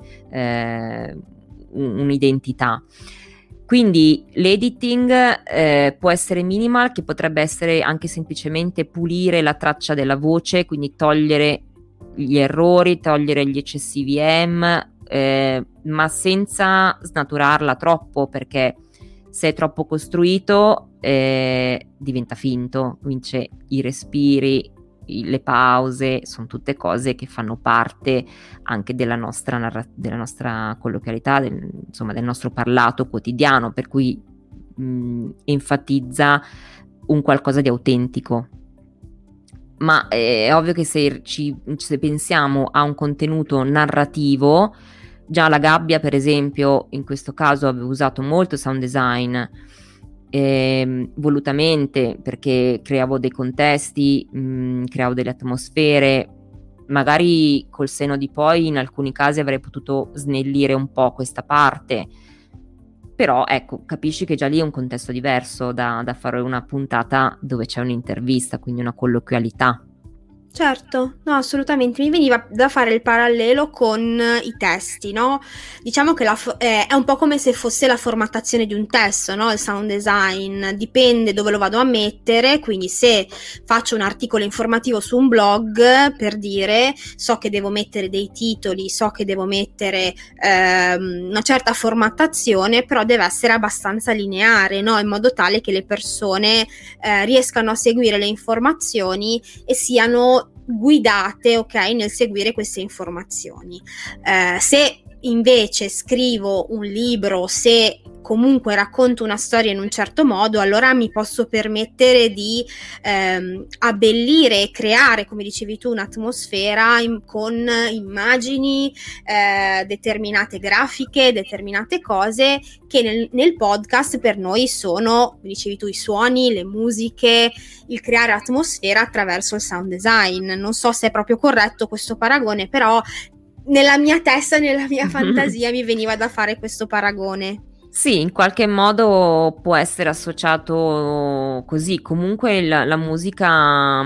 un'identità. Quindi l'editing può essere minimal, che potrebbe essere anche semplicemente pulire la traccia della voce, quindi togliere gli errori, togliere gli eccessivi ma senza snaturarla troppo, perché se è troppo costruito diventa finto. Quindi c'è i respiri, le pause, sono tutte cose che fanno parte anche della nostra colloquialità, insomma del nostro parlato quotidiano, per cui enfatizza un qualcosa di autentico. Ma è ovvio che se pensiamo a un contenuto narrativo, già La Gabbia, per esempio, in questo caso avevo usato molto sound design, volutamente, perché creavo dei contesti, creavo delle atmosfere. Magari col senno di poi in alcuni casi avrei potuto snellire un po' questa parte, però ecco, capisci che già lì è un contesto diverso da fare una puntata dove c'è un'intervista, quindi una colloquialità. Certo, no, assolutamente, mi veniva da fare il parallelo con i testi, no? Diciamo che è un po' come se fosse la formattazione di un testo, no? Il sound design dipende dove lo vado a mettere, quindi se faccio un articolo informativo su un blog, per dire, so che devo mettere dei titoli, so che devo mettere una certa formattazione, però deve essere abbastanza lineare, no? In modo tale che le persone riescano a seguire le informazioni e siano guidate, ok, nel seguire queste informazioni. Se invece scrivo un libro, se comunque racconto una storia in un certo modo, allora mi posso permettere di abbellire e creare, come dicevi tu, un'atmosfera con immagini, determinate grafiche, determinate cose che nel podcast per noi sono, come dicevi tu, i suoni, le musiche, il creare atmosfera attraverso il sound design. Non so se è proprio corretto questo paragone, però nella mia testa, nella mia fantasia mi veniva da fare questo paragone. Sì, in qualche modo può essere associato così. Comunque la musica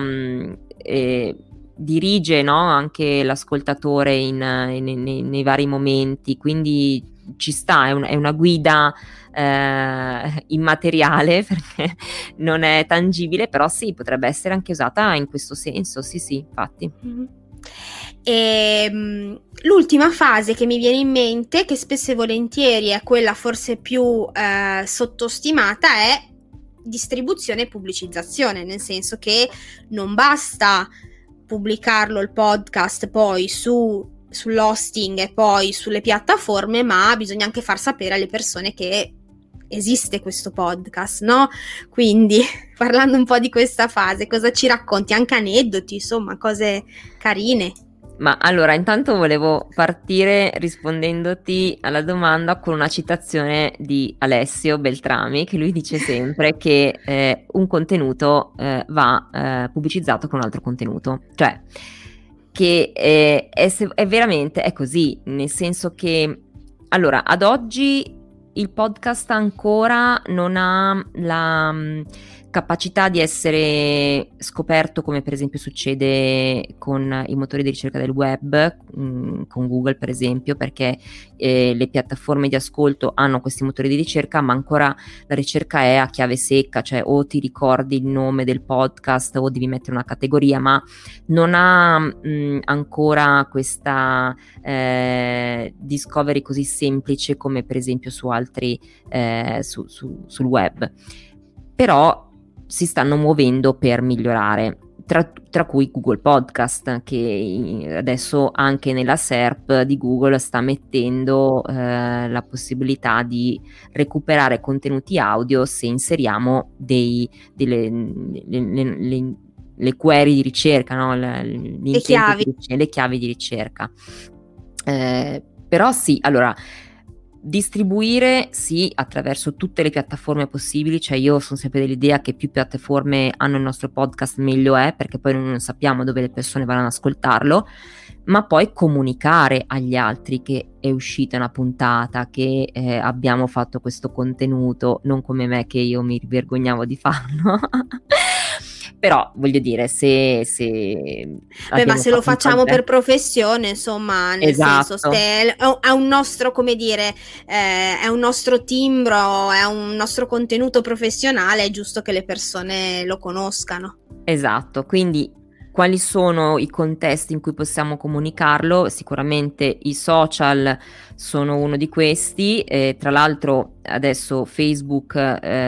dirige, no, anche l'ascoltatore nei vari momenti, quindi ci sta, è una guida immateriale perché non è tangibile, però sì, potrebbe essere anche usata in questo senso, sì, infatti. Mm-hmm. E l'ultima fase che mi viene in mente, che spesso e volentieri è quella forse più sottostimata, è distribuzione e pubblicizzazione, nel senso che non basta pubblicarlo il podcast poi sull'hosting e poi sulle piattaforme, ma bisogna anche far sapere alle persone che esiste questo podcast, no? Quindi, parlando un po' di questa fase, cosa ci racconti? Anche aneddoti, insomma, cose carine. Ma allora, intanto volevo partire rispondendoti alla domanda con una citazione di Alessio Beltrami, che lui dice sempre che un contenuto va pubblicizzato con un altro contenuto, cioè che è veramente è così, nel senso che allora ad oggi il podcast ancora non ha la capacità di essere scoperto come per esempio succede con i motori di ricerca del web, con Google per esempio, perché le piattaforme di ascolto hanno questi motori di ricerca, ma ancora la ricerca è a chiave secca, cioè o ti ricordi il nome del podcast o devi mettere una categoria, ma non ha ancora questa discovery così semplice come per esempio su altri sul web. Però si stanno muovendo per migliorare, tra cui Google Podcast, che adesso anche nella SERP di Google sta mettendo la possibilità di recuperare contenuti audio se inseriamo le query di ricerca, no? Le chiavi di ricerca. Però sì, allora distribuire sì attraverso tutte le piattaforme possibili, cioè io sono sempre dell'idea che più piattaforme hanno il nostro podcast meglio è, perché poi non sappiamo dove le persone vanno ad ascoltarlo, ma poi comunicare agli altri che è uscita una puntata, che abbiamo fatto questo contenuto, non come me che io mi vergognavo di farlo. Però voglio dire, ma se lo facciamo per professione, insomma, nel senso, se è un nostro, come dire, è un nostro timbro, è un nostro contenuto professionale, è giusto che le persone lo conoscano. Esatto, quindi quali sono i contesti in cui possiamo comunicarlo? Sicuramente i social sono uno di questi, tra l'altro adesso Facebook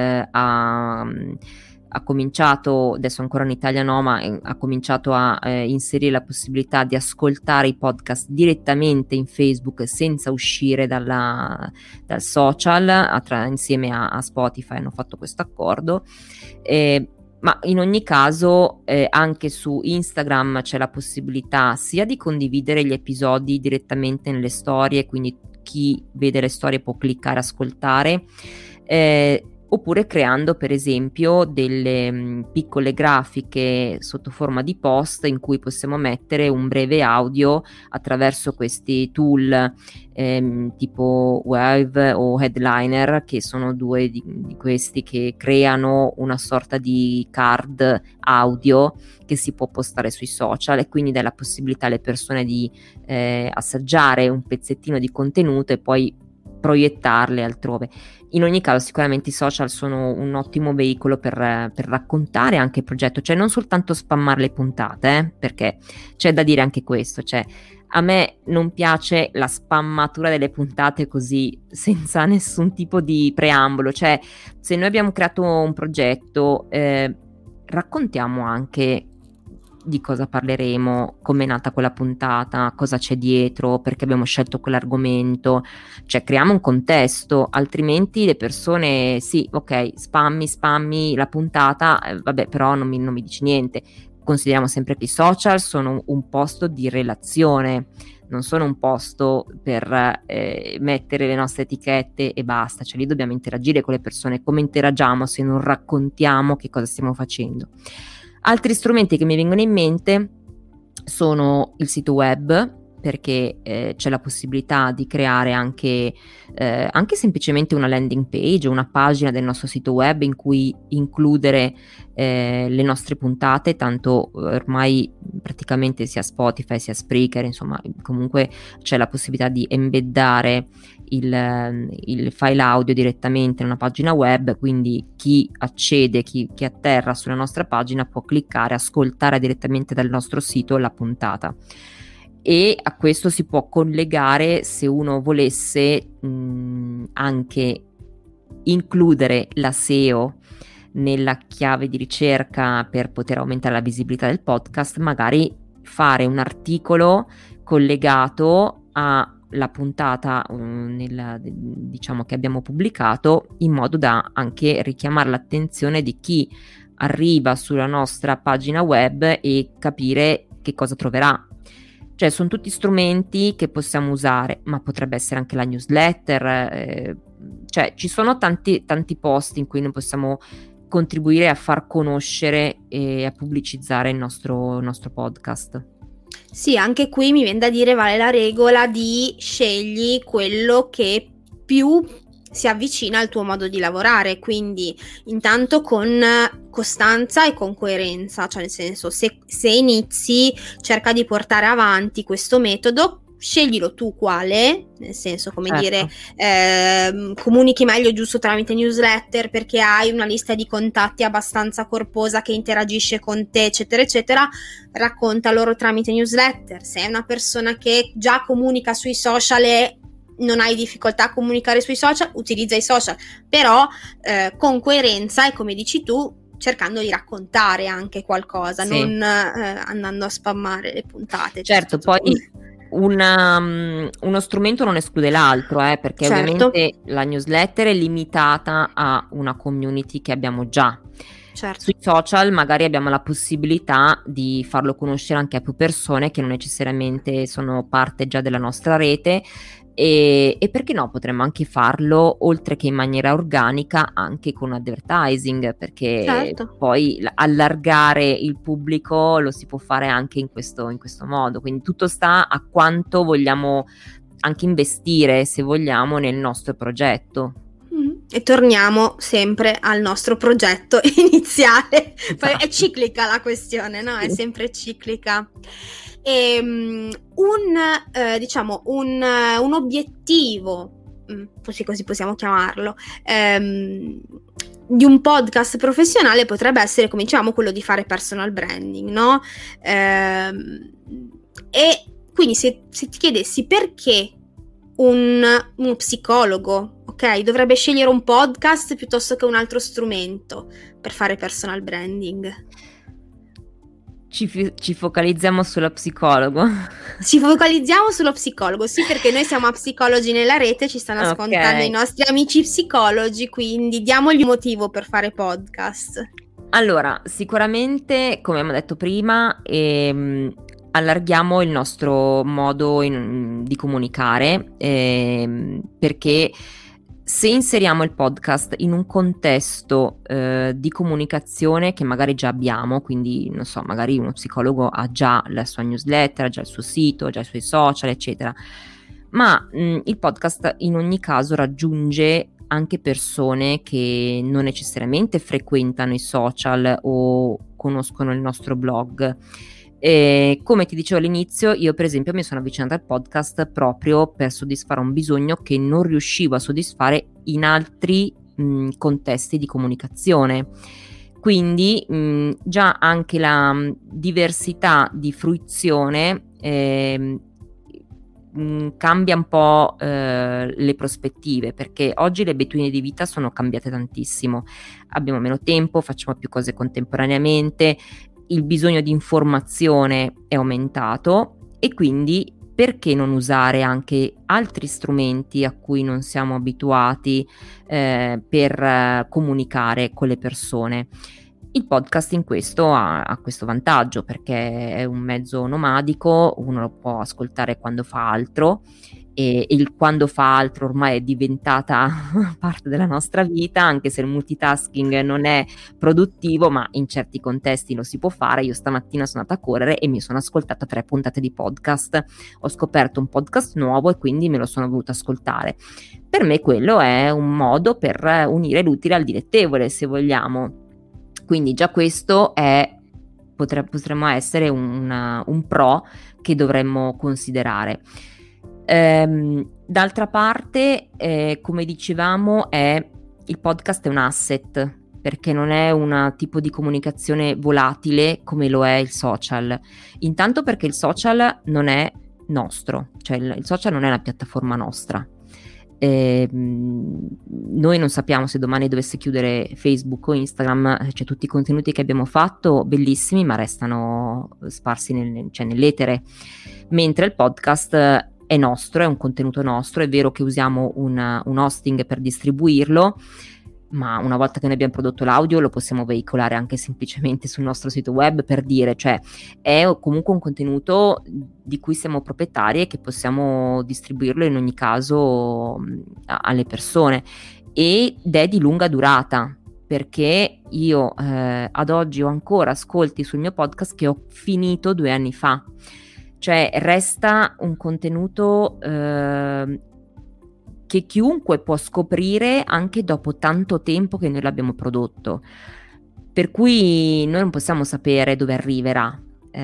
ha cominciato, adesso ancora in Italia no, ma ha cominciato a inserire la possibilità di ascoltare i podcast direttamente in Facebook senza uscire dal social, insieme a Spotify hanno fatto questo accordo. Ma in ogni caso anche su Instagram c'è la possibilità sia di condividere gli episodi direttamente nelle storie, quindi chi vede le storie può cliccare ascoltare, oppure creando per esempio delle piccole grafiche sotto forma di post in cui possiamo mettere un breve audio attraverso questi tool tipo Wave o Headliner, che sono due di questi che creano una sorta di card audio che si può postare sui social, e quindi dà la possibilità alle persone di assaggiare un pezzettino di contenuto e poi proiettarle altrove. In ogni caso sicuramente i social sono un ottimo veicolo per raccontare anche il progetto, cioè non soltanto spammare le puntate, perché c'è da dire anche questo, cioè a me non piace la spammatura delle puntate così senza nessun tipo di preambolo, cioè se noi abbiamo creato un progetto raccontiamo anche di cosa parleremo, come è nata quella puntata, cosa c'è dietro, perché abbiamo scelto quell'argomento, cioè creiamo un contesto, altrimenti le persone, sì, ok, spammi la puntata, vabbè, però non mi dici niente. Consideriamo sempre che i social sono un posto di relazione, non sono un posto per mettere le nostre etichette e basta, cioè lì dobbiamo interagire con le persone. Come interagiamo se non raccontiamo che cosa stiamo facendo? Altri strumenti che mi vengono in mente sono il sito web, perché c'è la possibilità di creare anche semplicemente una landing page, una pagina del nostro sito web in cui includere le nostre puntate, tanto ormai praticamente sia Spotify sia Spreaker, insomma comunque c'è la possibilità di embeddare il file audio direttamente in una pagina web, quindi chi accede, chi atterra sulla nostra pagina può cliccare, ascoltare direttamente dal nostro sito la puntata. E a questo si può collegare, se uno volesse, anche includere la SEO nella chiave di ricerca per poter aumentare la visibilità del podcast, magari fare un articolo collegato alla puntata diciamo che abbiamo pubblicato, in modo da anche richiamare l'attenzione di chi arriva sulla nostra pagina web e capire che cosa troverà. Cioè sono tutti strumenti che possiamo usare, ma potrebbe essere anche la newsletter, cioè ci sono tanti posti in cui noi possiamo contribuire a far conoscere e a pubblicizzare il nostro podcast. Sì, anche qui mi viene da dire, vale la regola di scegli quello che più si avvicina al tuo modo di lavorare, quindi intanto con costanza e con coerenza, cioè nel senso se inizi cerca di portare avanti questo metodo, sceglilo tu quale, nel senso come Certo. dire comunichi meglio giusto tramite newsletter perché hai una lista di contatti abbastanza corposa che interagisce con te eccetera eccetera, racconta loro tramite newsletter. Se è una persona che già comunica sui social e non hai difficoltà a comunicare sui social, utilizza i social, però con coerenza e come dici tu cercando di raccontare anche qualcosa, sì, non andando a spammare le puntate. Certo, poi uno strumento non esclude l'altro, perché certo, ovviamente la newsletter è limitata a una community che abbiamo già. Certo. Sui social magari abbiamo la possibilità di farlo conoscere anche a più persone che non necessariamente sono parte già della nostra rete, e perché no, potremmo anche farlo oltre che in maniera organica anche con advertising, perché certo, poi allargare il pubblico lo si può fare anche in questo modo, quindi tutto sta a quanto vogliamo anche investire, se vogliamo, nel nostro progetto. E torniamo sempre al nostro progetto iniziale. Esatto. È ciclica la questione, no? È sempre ciclica. Un obiettivo, così possiamo chiamarlo, di un podcast professionale potrebbe essere, come diciamo, quello di fare personal branding, no? E quindi se ti chiedessi perché uno psicologo, ok, dovrebbe scegliere un podcast piuttosto che un altro strumento per fare personal branding? Ci focalizziamo sullo psicologo? Ci focalizziamo sullo psicologo, sì, perché noi siamo a Psicologi nella Rete, ci stanno ascoltando i nostri amici psicologi, quindi diamogli un motivo per fare podcast. Allora, sicuramente, come abbiamo detto prima, allarghiamo il nostro modo di comunicare, perché se inseriamo il podcast in un contesto di comunicazione che magari già abbiamo, quindi non so, magari uno psicologo ha già la sua newsletter, ha già il suo sito, ha già i suoi social, eccetera, ma il podcast in ogni caso raggiunge anche persone che non necessariamente frequentano i social o conoscono il nostro blog. Come ti dicevo all'inizio, io per esempio mi sono avvicinata al podcast proprio per soddisfare un bisogno che non riuscivo a soddisfare in altri contesti di comunicazione. Quindi già anche la diversità di fruizione cambia un po' le prospettive, perché oggi le abitudini di vita sono cambiate tantissimo, abbiamo meno tempo, facciamo più cose contemporaneamente, il bisogno di informazione è aumentato e quindi perché non usare anche altri strumenti a cui non siamo abituati per comunicare con le persone? Il podcast in questo ha questo vantaggio perché è un mezzo nomadico, uno lo può ascoltare quando fa altro e il quando fa altro ormai è diventata parte della nostra vita, anche se il multitasking non è produttivo, ma in certi contesti lo si può fare. Io stamattina sono andata a correre e mi sono ascoltata 3 puntate di podcast, ho scoperto un podcast nuovo e quindi me lo sono voluta ascoltare. Per me quello è un modo per unire l'utile al dilettevole, se vogliamo. Quindi già questo potremmo essere un pro che dovremmo considerare. D'altra parte, come dicevamo, il podcast è un asset perché non è un tipo di comunicazione volatile come lo è il social. Intanto perché il social non è nostro, cioè il social non è una piattaforma nostra. Noi non sappiamo se domani dovesse chiudere Facebook o Instagram, cioè tutti i contenuti che abbiamo fatto bellissimi ma restano sparsi nell'etere, mentre il podcast è nostro, è un contenuto nostro. È vero che usiamo un hosting per distribuirlo, ma una volta che noi abbiamo prodotto l'audio lo possiamo veicolare anche semplicemente sul nostro sito web, per dire, cioè è comunque un contenuto di cui siamo proprietari e che possiamo distribuirlo in ogni caso alle persone, ed è di lunga durata perché io ad oggi ho ancora ascolti sul mio podcast che ho finito 2 anni fa, cioè resta un contenuto che chiunque può scoprire anche dopo tanto tempo che noi l'abbiamo prodotto, per cui noi non possiamo sapere dove arriverà,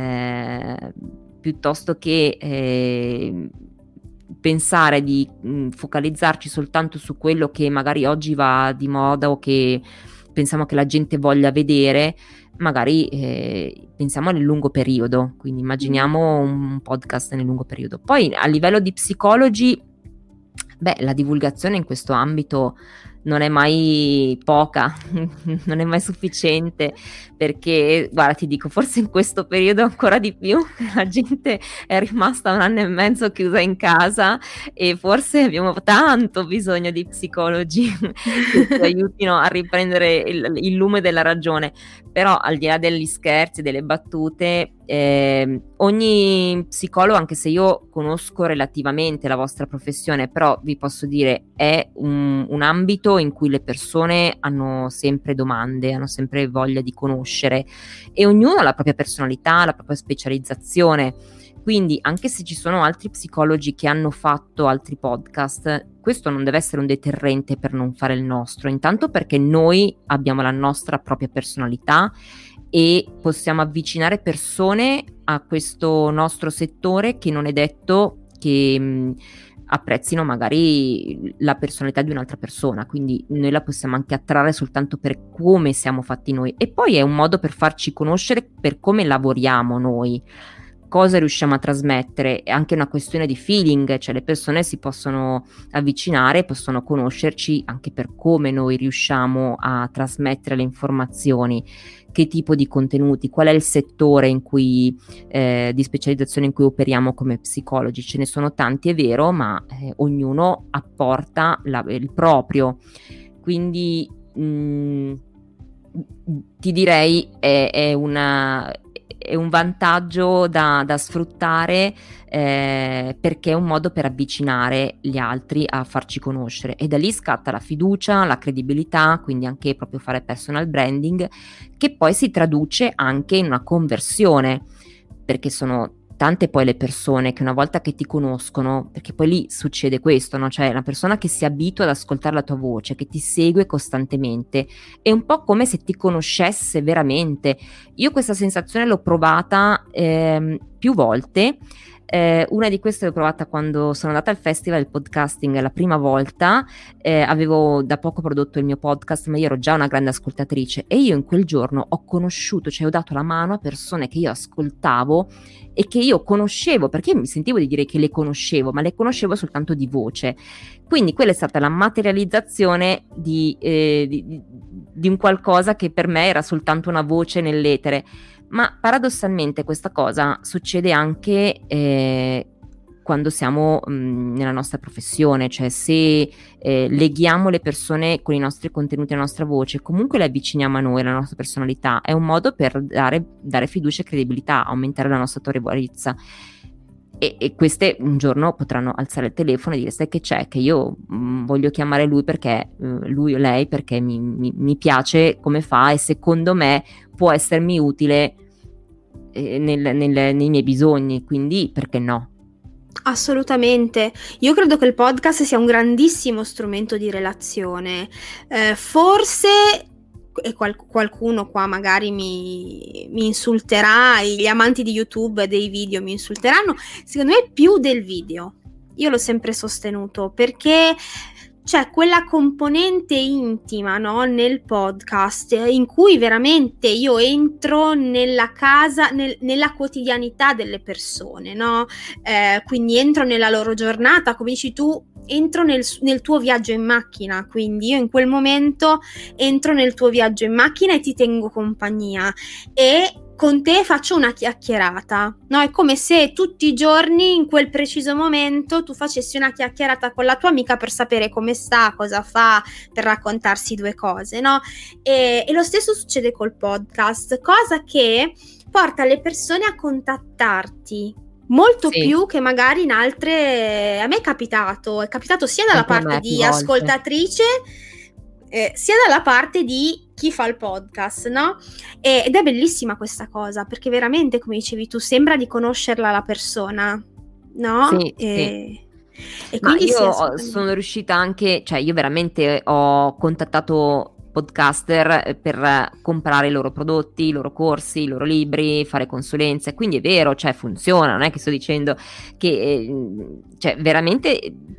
piuttosto che pensare di focalizzarci soltanto su quello che magari oggi va di moda o che pensiamo che la gente voglia vedere. Magari pensiamo nel lungo periodo, quindi immaginiamo un podcast nel lungo periodo. Poi a livello di psicologi, la divulgazione in questo ambito non è mai poca, non è mai sufficiente, perché guarda, ti dico, forse in questo periodo ancora di più, la gente è rimasta 1 anno e mezzo chiusa in casa e forse abbiamo tanto bisogno di psicologi che ci aiutino a riprendere il lume della ragione. Però al di là degli scherzi, delle battute, ogni psicologo, anche se io conosco relativamente la vostra professione, però vi posso dire è un ambito in cui le persone hanno sempre domande, hanno sempre voglia di conoscere e ognuno ha la propria personalità, la propria specializzazione. Quindi anche se ci sono altri psicologi che hanno fatto altri podcast, questo non deve essere un deterrente per non fare il nostro, intanto perché noi abbiamo la nostra propria personalità e possiamo avvicinare persone a questo nostro settore che non è detto che apprezzino magari la personalità di un'altra persona, quindi noi la possiamo anche attrarre soltanto per come siamo fatti noi, e poi è un modo per farci conoscere per come lavoriamo noi, cosa riusciamo a trasmettere. È anche una questione di feeling, cioè le persone si possono avvicinare, possono conoscerci anche per come noi riusciamo a trasmettere le informazioni, che tipo di contenuti, qual è il settore in cui di specializzazione in cui operiamo come psicologi. Ce ne sono tanti, è vero, ma ognuno apporta il proprio, quindi ti direi è un vantaggio da sfruttare, perché è un modo per avvicinare gli altri a farci conoscere, e da lì scatta la fiducia, la credibilità, quindi anche proprio fare personal branding, che poi si traduce anche in una conversione, perché sono tante poi le persone che una volta che ti conoscono, perché poi lì succede questo, no? Cioè una persona che si abitua ad ascoltare la tua voce, che ti segue costantemente, è un po' come se ti conoscesse veramente. Io questa sensazione l'ho provata più volte. Una di queste l'ho provata quando sono andata al festival del podcasting la prima volta. Avevo da poco prodotto il mio podcast, ma io ero già una grande ascoltatrice, e io in quel giorno ho conosciuto, cioè ho dato la mano a persone che io ascoltavo e che io conoscevo, perché io mi sentivo di dire che le conoscevo, ma le conoscevo soltanto di voce. Quindi quella è stata la materializzazione di un qualcosa che per me era soltanto una voce nell'etere. Ma paradossalmente questa cosa succede anche quando siamo nella nostra professione, cioè se leghiamo le persone con i nostri contenuti, la nostra voce, comunque le avviciniamo a noi, alla nostra personalità, è un modo per dare fiducia e credibilità, aumentare la nostra autorevolezza. E queste un giorno potranno alzare il telefono e dire: sai che c'è, che io voglio chiamare lui perché lui o lei perché mi piace come fa e secondo me può essermi utile nei miei bisogni, quindi perché no? Assolutamente, io credo che il podcast sia un grandissimo strumento di relazione, forse, e qualcuno qua magari mi insulterà, gli amanti di YouTube e dei video mi insulteranno, secondo me più del video, io l'ho sempre sostenuto, perché c'è quella componente intima, no, nel podcast in cui veramente io entro nella casa, nella quotidianità delle persone, no? Quindi entro nella loro giornata, come dici tu, entro nel tuo viaggio in macchina, quindi io in quel momento entro nel tuo viaggio in macchina e ti tengo compagnia e con te faccio una chiacchierata, no? È come se tutti i giorni in quel preciso momento tu facessi una chiacchierata con la tua amica per sapere come sta, cosa fa, per raccontarsi due cose, no? E lo stesso succede col podcast, cosa che porta le persone a contattarti molto più che magari in altre. A me è capitato sia dalla parte di ascoltatrice sia dalla parte di chi fa il podcast, no? Ed è bellissima questa cosa, perché veramente, come dicevi tu, sembra di conoscerla la persona, no? Sì, e quindi io sono riuscita anche, cioè io veramente ho contattato podcaster per comprare i loro prodotti, i loro corsi, i loro libri, fare consulenze, quindi è vero, cioè funziona, non è che sto dicendo che cioè veramente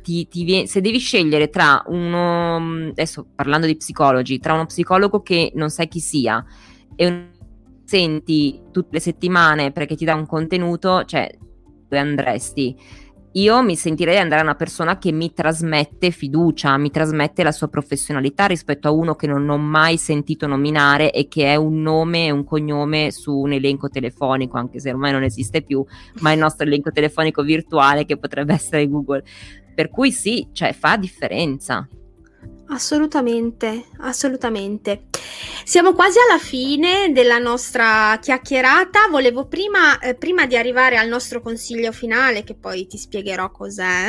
se devi scegliere tra uno, adesso parlando di psicologi, tra uno psicologo che non sai chi sia e un senti tutte le settimane perché ti dà un contenuto, cioè dove andresti? Io mi sentirei di andare a una persona che mi trasmette fiducia, mi trasmette la sua professionalità rispetto a uno che non ho mai sentito nominare e che è un nome e un cognome su un elenco telefonico, anche se ormai non esiste più, ma il nostro elenco telefonico virtuale che potrebbe essere Google. Per cui sì, cioè fa differenza. Assolutamente, assolutamente. Siamo quasi alla fine della nostra chiacchierata. Volevo prima di arrivare al nostro consiglio finale, che poi ti spiegherò cos'è,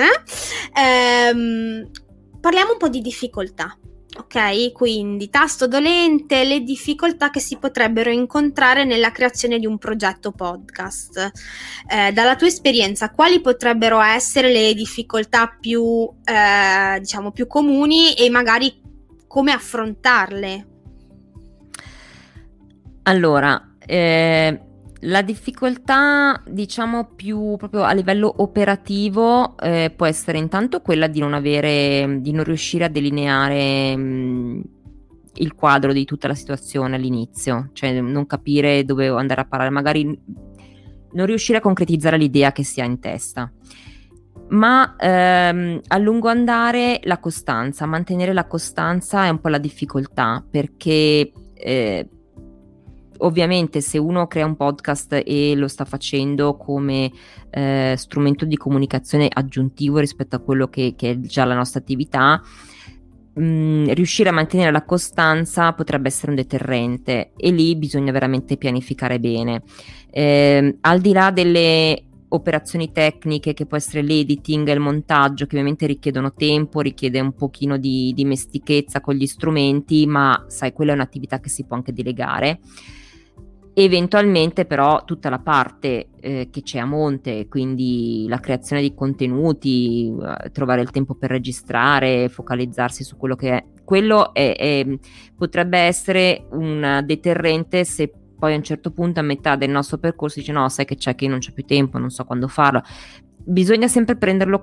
parliamo un po' di difficoltà. Ok, quindi tasto dolente, le difficoltà che si potrebbero incontrare nella creazione di un progetto podcast. Dalla tua esperienza, quali potrebbero essere le difficoltà più, diciamo, più comuni e magari come affrontarle? Allora, la difficoltà, diciamo, più proprio a livello operativo può essere intanto quella di non riuscire a delineare il quadro di tutta la situazione all'inizio, cioè non capire dove andare a parare, magari non riuscire a concretizzare l'idea che si ha in testa. Ma a lungo andare la costanza, mantenere la costanza è un po' la difficoltà, perché ovviamente se uno crea un podcast e lo sta facendo come strumento di comunicazione aggiuntivo rispetto a quello che è già la nostra attività, riuscire a mantenere la costanza potrebbe essere un deterrente e lì bisogna veramente pianificare bene. Al di là delle operazioni tecniche che può essere l'editing e il montaggio, che ovviamente richiedono tempo, richiede un pochino di dimestichezza con gli strumenti, ma sai, quella è un'attività che si può anche delegare. Eventualmente però tutta la parte che c'è a monte, quindi la creazione di contenuti, trovare il tempo per registrare, focalizzarsi su quello che è, quello potrebbe essere un deterrente se poi a un certo punto a metà del nostro percorso dice no, sai che c'è, che non c'è più tempo, non so quando farlo. Bisogna sempre prenderlo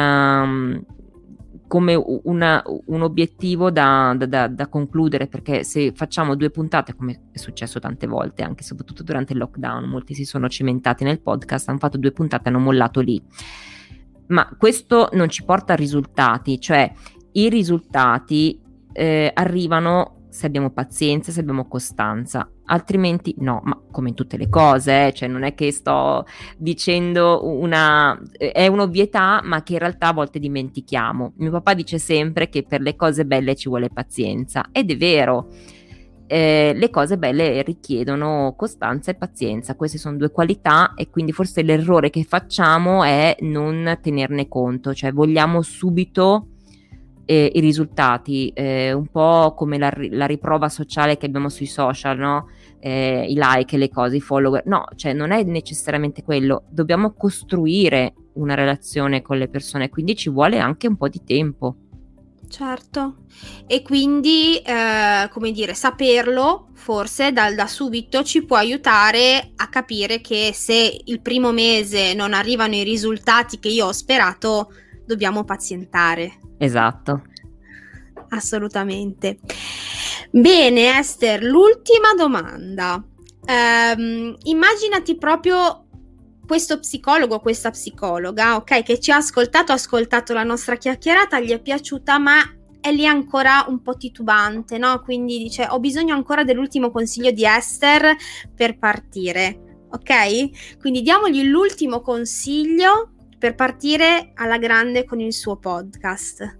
come un obiettivo da concludere, perché se facciamo 2 puntate, come è successo tante volte, anche soprattutto durante il lockdown, molti si sono cimentati nel podcast, hanno fatto 2 puntate e hanno mollato lì, ma questo non ci porta a risultati, cioè i risultati arrivano se abbiamo pazienza, se abbiamo costanza, altrimenti no, ma come in tutte le cose, cioè non è che sto dicendo è un'ovvietà, ma che in realtà a volte dimentichiamo. Mio papà dice sempre che per le cose belle ci vuole pazienza, ed è vero. Le cose belle richiedono costanza e pazienza, queste sono due qualità, e quindi forse l'errore che facciamo è non tenerne conto, cioè vogliamo subito i risultati, un po' come la riprova sociale che abbiamo sui social, no? I like, le cose, i follower, no, cioè non è necessariamente quello, dobbiamo costruire una relazione con le persone, quindi ci vuole anche un po' di tempo. Certo, e quindi come dire, saperlo forse da subito ci può aiutare a capire che se il primo mese non arrivano i risultati che io ho sperato, dobbiamo pazientare. Esatto. Assolutamente. Bene, Esther, l'ultima domanda. Immaginati proprio questo psicologo, questa psicologa, ok, che ci ha ascoltato la nostra chiacchierata, gli è piaciuta, ma è lì ancora un po' titubante, no? Quindi dice: ho bisogno ancora dell'ultimo consiglio di Esther per partire, ok? Quindi diamogli l'ultimo consiglio per partire alla grande con il suo podcast.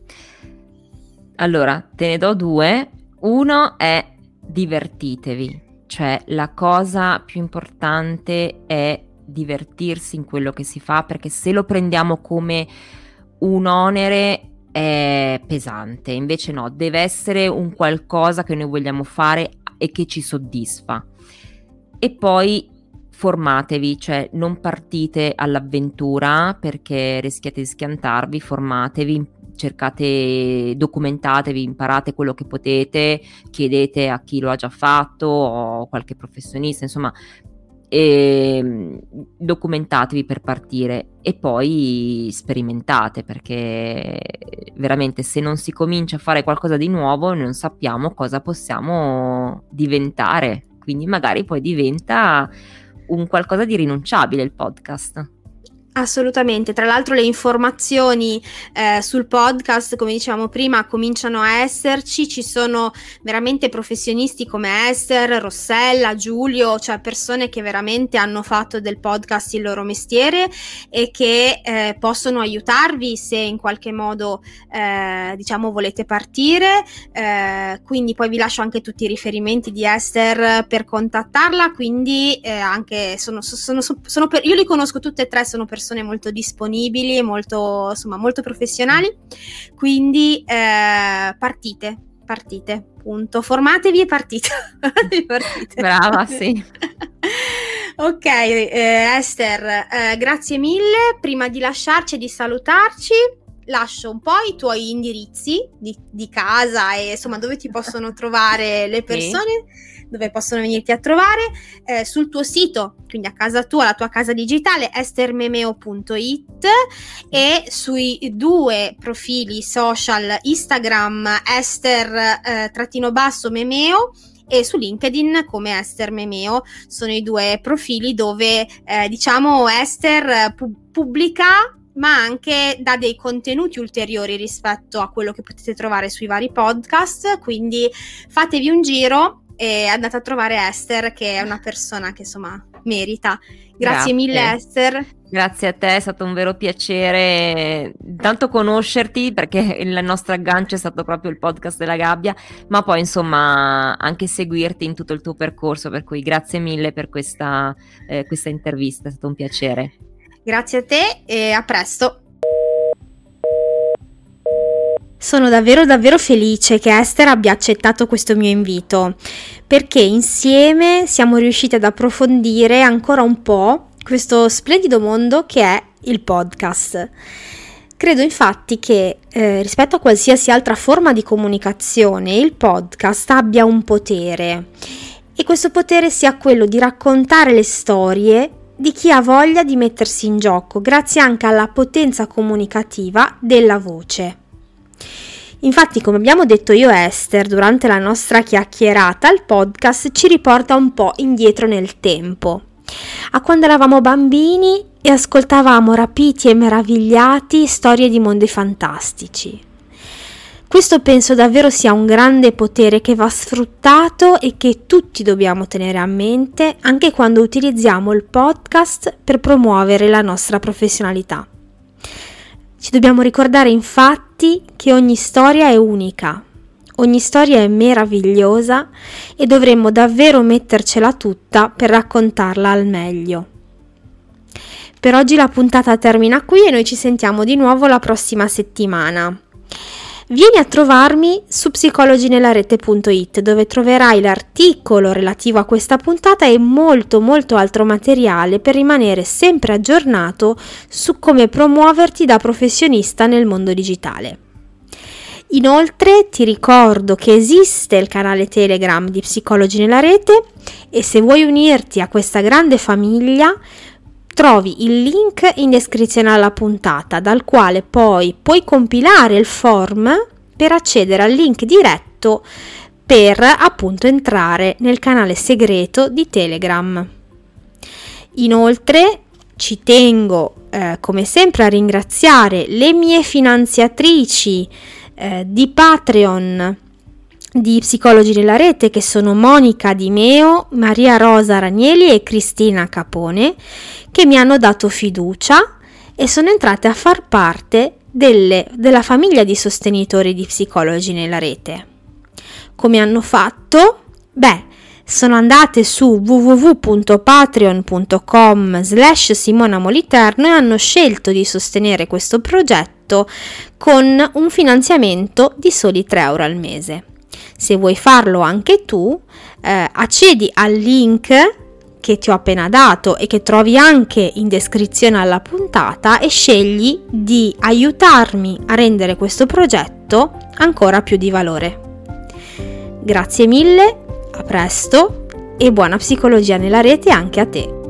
Allora, te ne do due. Uno è: divertitevi, cioè la cosa più importante è divertirsi in quello che si fa, perché se lo prendiamo come un onere è pesante, invece no, deve essere un qualcosa che noi vogliamo fare e che ci soddisfa. E poi formatevi, cioè non partite all'avventura perché rischiate di schiantarvi, formatevi, cercate, documentatevi, imparate quello che potete, chiedete a chi lo ha già fatto o qualche professionista, insomma, documentatevi per partire e poi sperimentate, perché veramente se non si comincia a fare qualcosa di nuovo non sappiamo cosa possiamo diventare, quindi magari poi diventa un qualcosa di rinunciabile il podcast. Assolutamente, tra l'altro le informazioni sul podcast, come dicevamo prima, cominciano a esserci, ci sono veramente professionisti come Esther, Rossella, Giulio, cioè persone che veramente hanno fatto del podcast il loro mestiere e che possono aiutarvi se in qualche modo diciamo volete partire, quindi poi vi lascio anche tutti i riferimenti di Esther per contattarla, quindi anche io li conosco tutte e tre, sono persone molto disponibili, molto professionali, quindi partite, punto, formatevi e partite. Brava, sì. Ok, Esther, grazie mille. Prima di lasciarci e di salutarci, lascio un po' i tuoi indirizzi di casa e insomma dove ti possono trovare le persone, sì, dove possono venirti a trovare, sul tuo sito, quindi a casa tua, la tua casa digitale, estermemeo.it, e sui due profili social Instagram Esther_Memeo e su LinkedIn come Esther Memeo. Sono i due profili dove diciamo Esther pubblica, ma anche dà dei contenuti ulteriori rispetto a quello che potete trovare sui vari podcast, quindi fatevi un giro e andate a trovare Esther, che è una persona che insomma merita. Grazie mille Esther. Grazie a te, è stato un vero piacere tanto conoscerti, perché il nostro aggancio è stato proprio il podcast della Gabbia, ma poi insomma anche seguirti in tutto il tuo percorso, per cui grazie mille per questa intervista, è stato un piacere. Grazie a te e a presto. Sono davvero felice che Esther abbia accettato questo mio invito, perché insieme siamo riusciti ad approfondire ancora un po' questo splendido mondo che è il podcast. Credo infatti che rispetto a qualsiasi altra forma di comunicazione, il podcast abbia un potere, e questo potere sia quello di raccontare le storie di chi ha voglia di mettersi in gioco, grazie anche alla potenza comunicativa della voce. Infatti, come abbiamo detto io e Esther durante la nostra chiacchierata, il podcast ci riporta un po' indietro nel tempo, a quando eravamo bambini e ascoltavamo rapiti e meravigliati storie di mondi fantastici. Questo penso davvero sia un grande potere che va sfruttato e che tutti dobbiamo tenere a mente anche quando utilizziamo il podcast per promuovere la nostra professionalità. Ci dobbiamo ricordare infatti che ogni storia è unica, ogni storia è meravigliosa e dovremmo davvero mettercela tutta per raccontarla al meglio. Per oggi la puntata termina qui e noi ci sentiamo di nuovo la prossima settimana. Vieni a trovarmi su psicologinelarete.it, dove troverai l'articolo relativo a questa puntata e molto altro materiale per rimanere sempre aggiornato su come promuoverti da professionista nel mondo digitale. Inoltre ti ricordo che esiste il canale Telegram di Psicologi nella Rete e se vuoi unirti a questa grande famiglia trovi il link in descrizione alla puntata, dal quale poi puoi compilare il form per accedere al link diretto per appunto entrare nel canale segreto di Telegram. Inoltre ci tengo come sempre a ringraziare le mie finanziatrici di Patreon di Psicologi nella Rete, che sono Monica Di Meo, Maria Rosa Ranieli e Cristina Capone, che mi hanno dato fiducia e sono entrate a far parte della famiglia di sostenitori di Psicologi nella Rete. Come hanno fatto? Sono andate su www.patreon.com/Simona Moliterno e hanno scelto di sostenere questo progetto con un finanziamento di soli 3 euro al mese. Se vuoi farlo anche tu, accedi al link che ti ho appena dato e che trovi anche in descrizione alla puntata e scegli di aiutarmi a rendere questo progetto ancora più di valore. Grazie mille, a presto e buona psicologia nella rete anche a te.